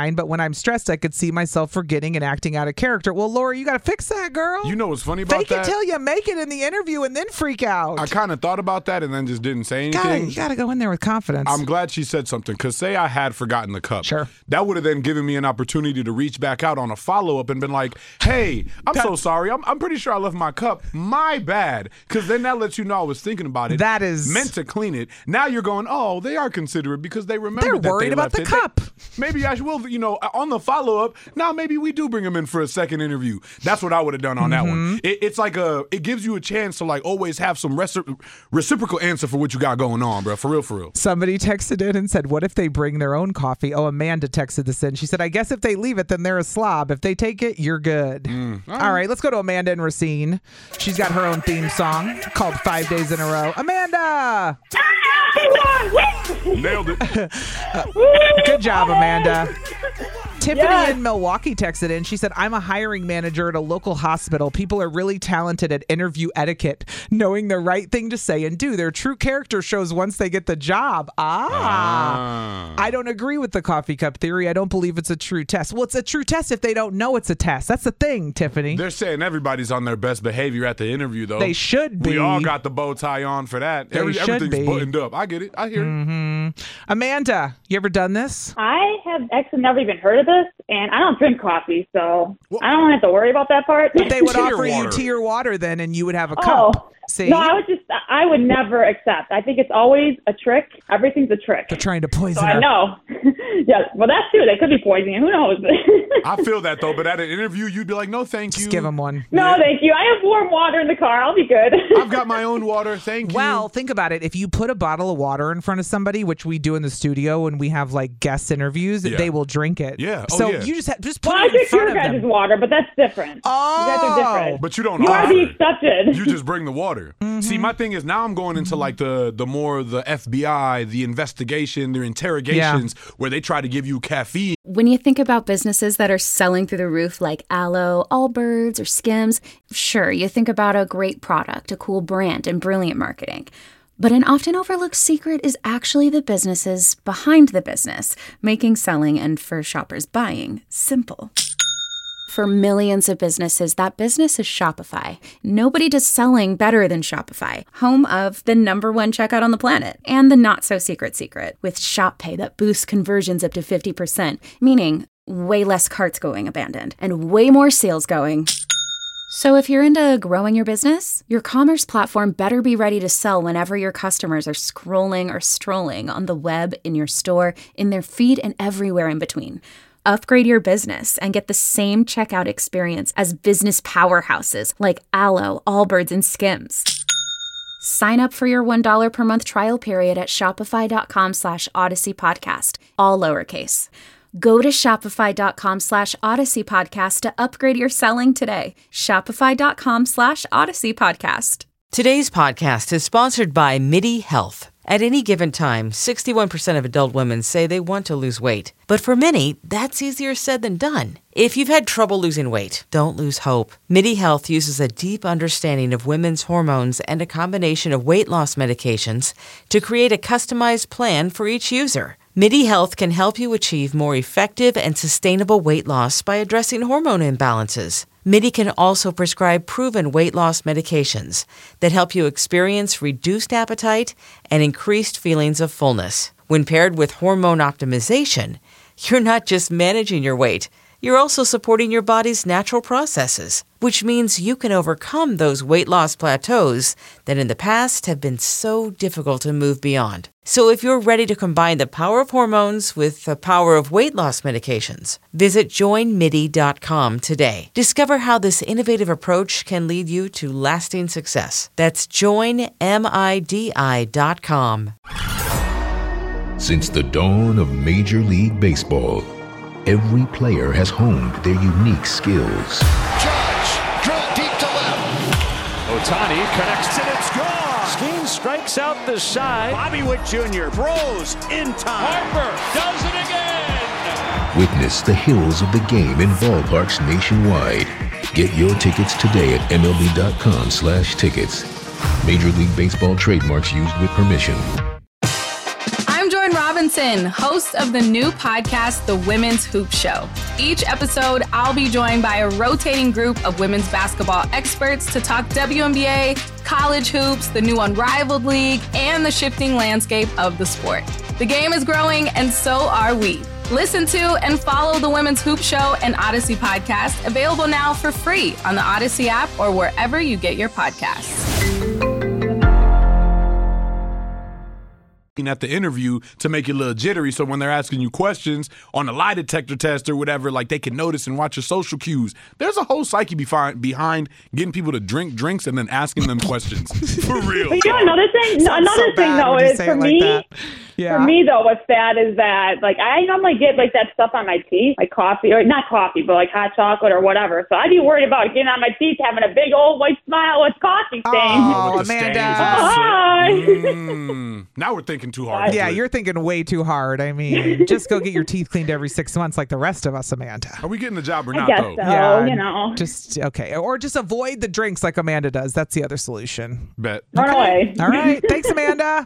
fine, but when I'm stressed, I could see myself forgetting and acting out of character. Well, Lori, you got to fix that, girl. You know what's funny about Fake that? it till you make it in the interview and then freak out. I kind of thought about that and then just didn't say anything. You got to go in there with confidence. I'm glad she said something, because say I had forgotten the cup. Sure. That would have then given me an opportunity to reach back out on a follow-up and been like, hey, I'm so sorry. I'm pretty sure I left my cup. My bad. Because then that lets you know I was thinking about it. That is meant to clean it. Now you're going, oh, they are considerate because they remember They're that worried they about left the it. cup. Maybe I will, on the follow-up, now maybe we do bring them in for a second interview. That's what I would have done on that one. It's like it gives you a chance to like always have some reciprocal answer for what you got going on, bro. For real. Somebody texted in and said, what if they bring their own coffee? Oh, Amanda texted this in. She said, I guess if they leave it, then they're a slob. If they take it, you're good. All right, let's go to Amanda in Racine. She's got her own theme song called 5 Days in a Row. Amanda! Nailed it. Good job, Amanda. Tiffany in Milwaukee texted in. She said, I'm a hiring manager at a local hospital. People are really talented at interview etiquette, knowing the right thing to say and do. Their true character shows once they get the job. I don't agree with the coffee cup theory. I don't believe it's a true test. Well, it's a true test if they don't know it's a test. That's the thing, Tiffany. They're saying everybody's on their best behavior at the interview, though. They should be. We all got the bow tie on for that. Everything's buttoned up. I get it. I hear it. Amanda, you ever done this? I have actually never even heard of this, and I don't drink coffee, so I don't have to worry about that part. But they would offer you tea or water then, and you would have a cup. See? No, I would never accept. I think it's always a trick. Everything's a trick. They're trying to poison so her. I know. Yeah, well, that's true. They could be poisoning. Who knows? I feel that, though. But at an interview, you'd be like, no, thank you. Just give them one. No, thank you. I have warm water in the car. I'll be good. I've got my own water. Thank you. Well, think about it. If you put a bottle of water in front of somebody, which we do in the studio when we have like guest interviews, they will drink it. Yeah. So you just put I it in drink front your of guys' them. water, but that's different. Oh. You guys are different. But you don't You offer. are the accepted. You just bring the water. See, my thing is now I'm going into like the FBI, the investigation, their interrogations, where they try to give you caffeine. When you think about businesses that are selling through the roof like Aloe, Allbirds, or Skims, sure, you think about a great product, a cool brand, and brilliant marketing. But an often overlooked secret is actually the businesses behind the business, making selling and for shoppers buying simple. For millions of businesses, that business is Shopify. Nobody does selling better than Shopify, home of the #1 checkout on the planet and the not-so-secret secret with Shop Pay that boosts conversions up to 50%, meaning way less carts going abandoned and way more sales going. So if you're into growing your business, your commerce platform better be ready to sell whenever your customers are scrolling or strolling on the web, in your store, in their feed, and everywhere in between. Upgrade your business and get the same checkout experience as business powerhouses like Aloe, Allbirds, and Skims. Sign up for your $1 per month trial period at shopify.com/Odyssey Podcast, all lowercase. Go to shopify.com/Odyssey Podcast to upgrade your selling today. Shopify.com/Odyssey Podcast. Today's podcast is sponsored by MIDI Health. At any given time, 61% of adult women say they want to lose weight. But for many, that's easier said than done. If you've had trouble losing weight, don't lose hope. MIDI Health uses a deep understanding of women's hormones and a combination of weight loss medications to create a customized plan for each user. MIDI Health can help you achieve more effective and sustainable weight loss by addressing hormone imbalances. MIDI can also prescribe proven weight loss medications that help you experience reduced appetite and increased feelings of fullness. When paired with hormone optimization, you're not just managing your weight, you're also supporting your body's natural processes, which means you can overcome those weight loss plateaus that in the past have been so difficult to move beyond. So if you're ready to combine the power of hormones with the power of weight loss medications, visit joinmidi.com today. Discover how this innovative approach can lead you to lasting success. That's joinmidi.com. Since the dawn of Major League Baseball, every player has honed their unique skills. Judge, drill deep to left. Ohtani connects and it's gone. Skeen strikes out the side. Bobby Witt Jr. throws in time. Harper does it again. Witness the heroes of the game in ballparks nationwide. Get your tickets today at MLB.com/tickets. Major League Baseball trademarks used with permission. I'm Join Robinson, host of the new podcast, The Women's Hoop Show. Each episode, I'll be joined by a rotating group of women's basketball experts to talk WNBA, college hoops, the new Unrivaled League, and the shifting landscape of the sport. The game is growing, and so are we. Listen to and follow The Women's Hoop Show and Odyssey podcast, available now for free on the Odyssey app or wherever you get your podcasts. At the interview to make you a little jittery, so when they're asking you questions on a lie detector test or whatever, like they can notice and watch your social cues. There's a whole psyche behind getting people to drink drinks and then asking them questions. For real. But you know, another thing though is for me. Yeah. For me, though, what's sad is that, like, I normally get, like, that stuff on my teeth, like coffee, or not coffee, but, like, hot chocolate or whatever. So I'd be worried about getting on my teeth, having a big old white smile with coffee stains. Oh, Amanda. Hi. Now we're thinking too hard. Yeah, you're thinking way too hard. I mean, just go get your teeth cleaned every 6 months like the rest of us, Amanda. Are we getting the job or not, I guess though? so, Yeah, you know. Just, okay. Or just avoid the drinks like Amanda does. That's the other solution. Bet. Run away. All right. Thanks, Amanda.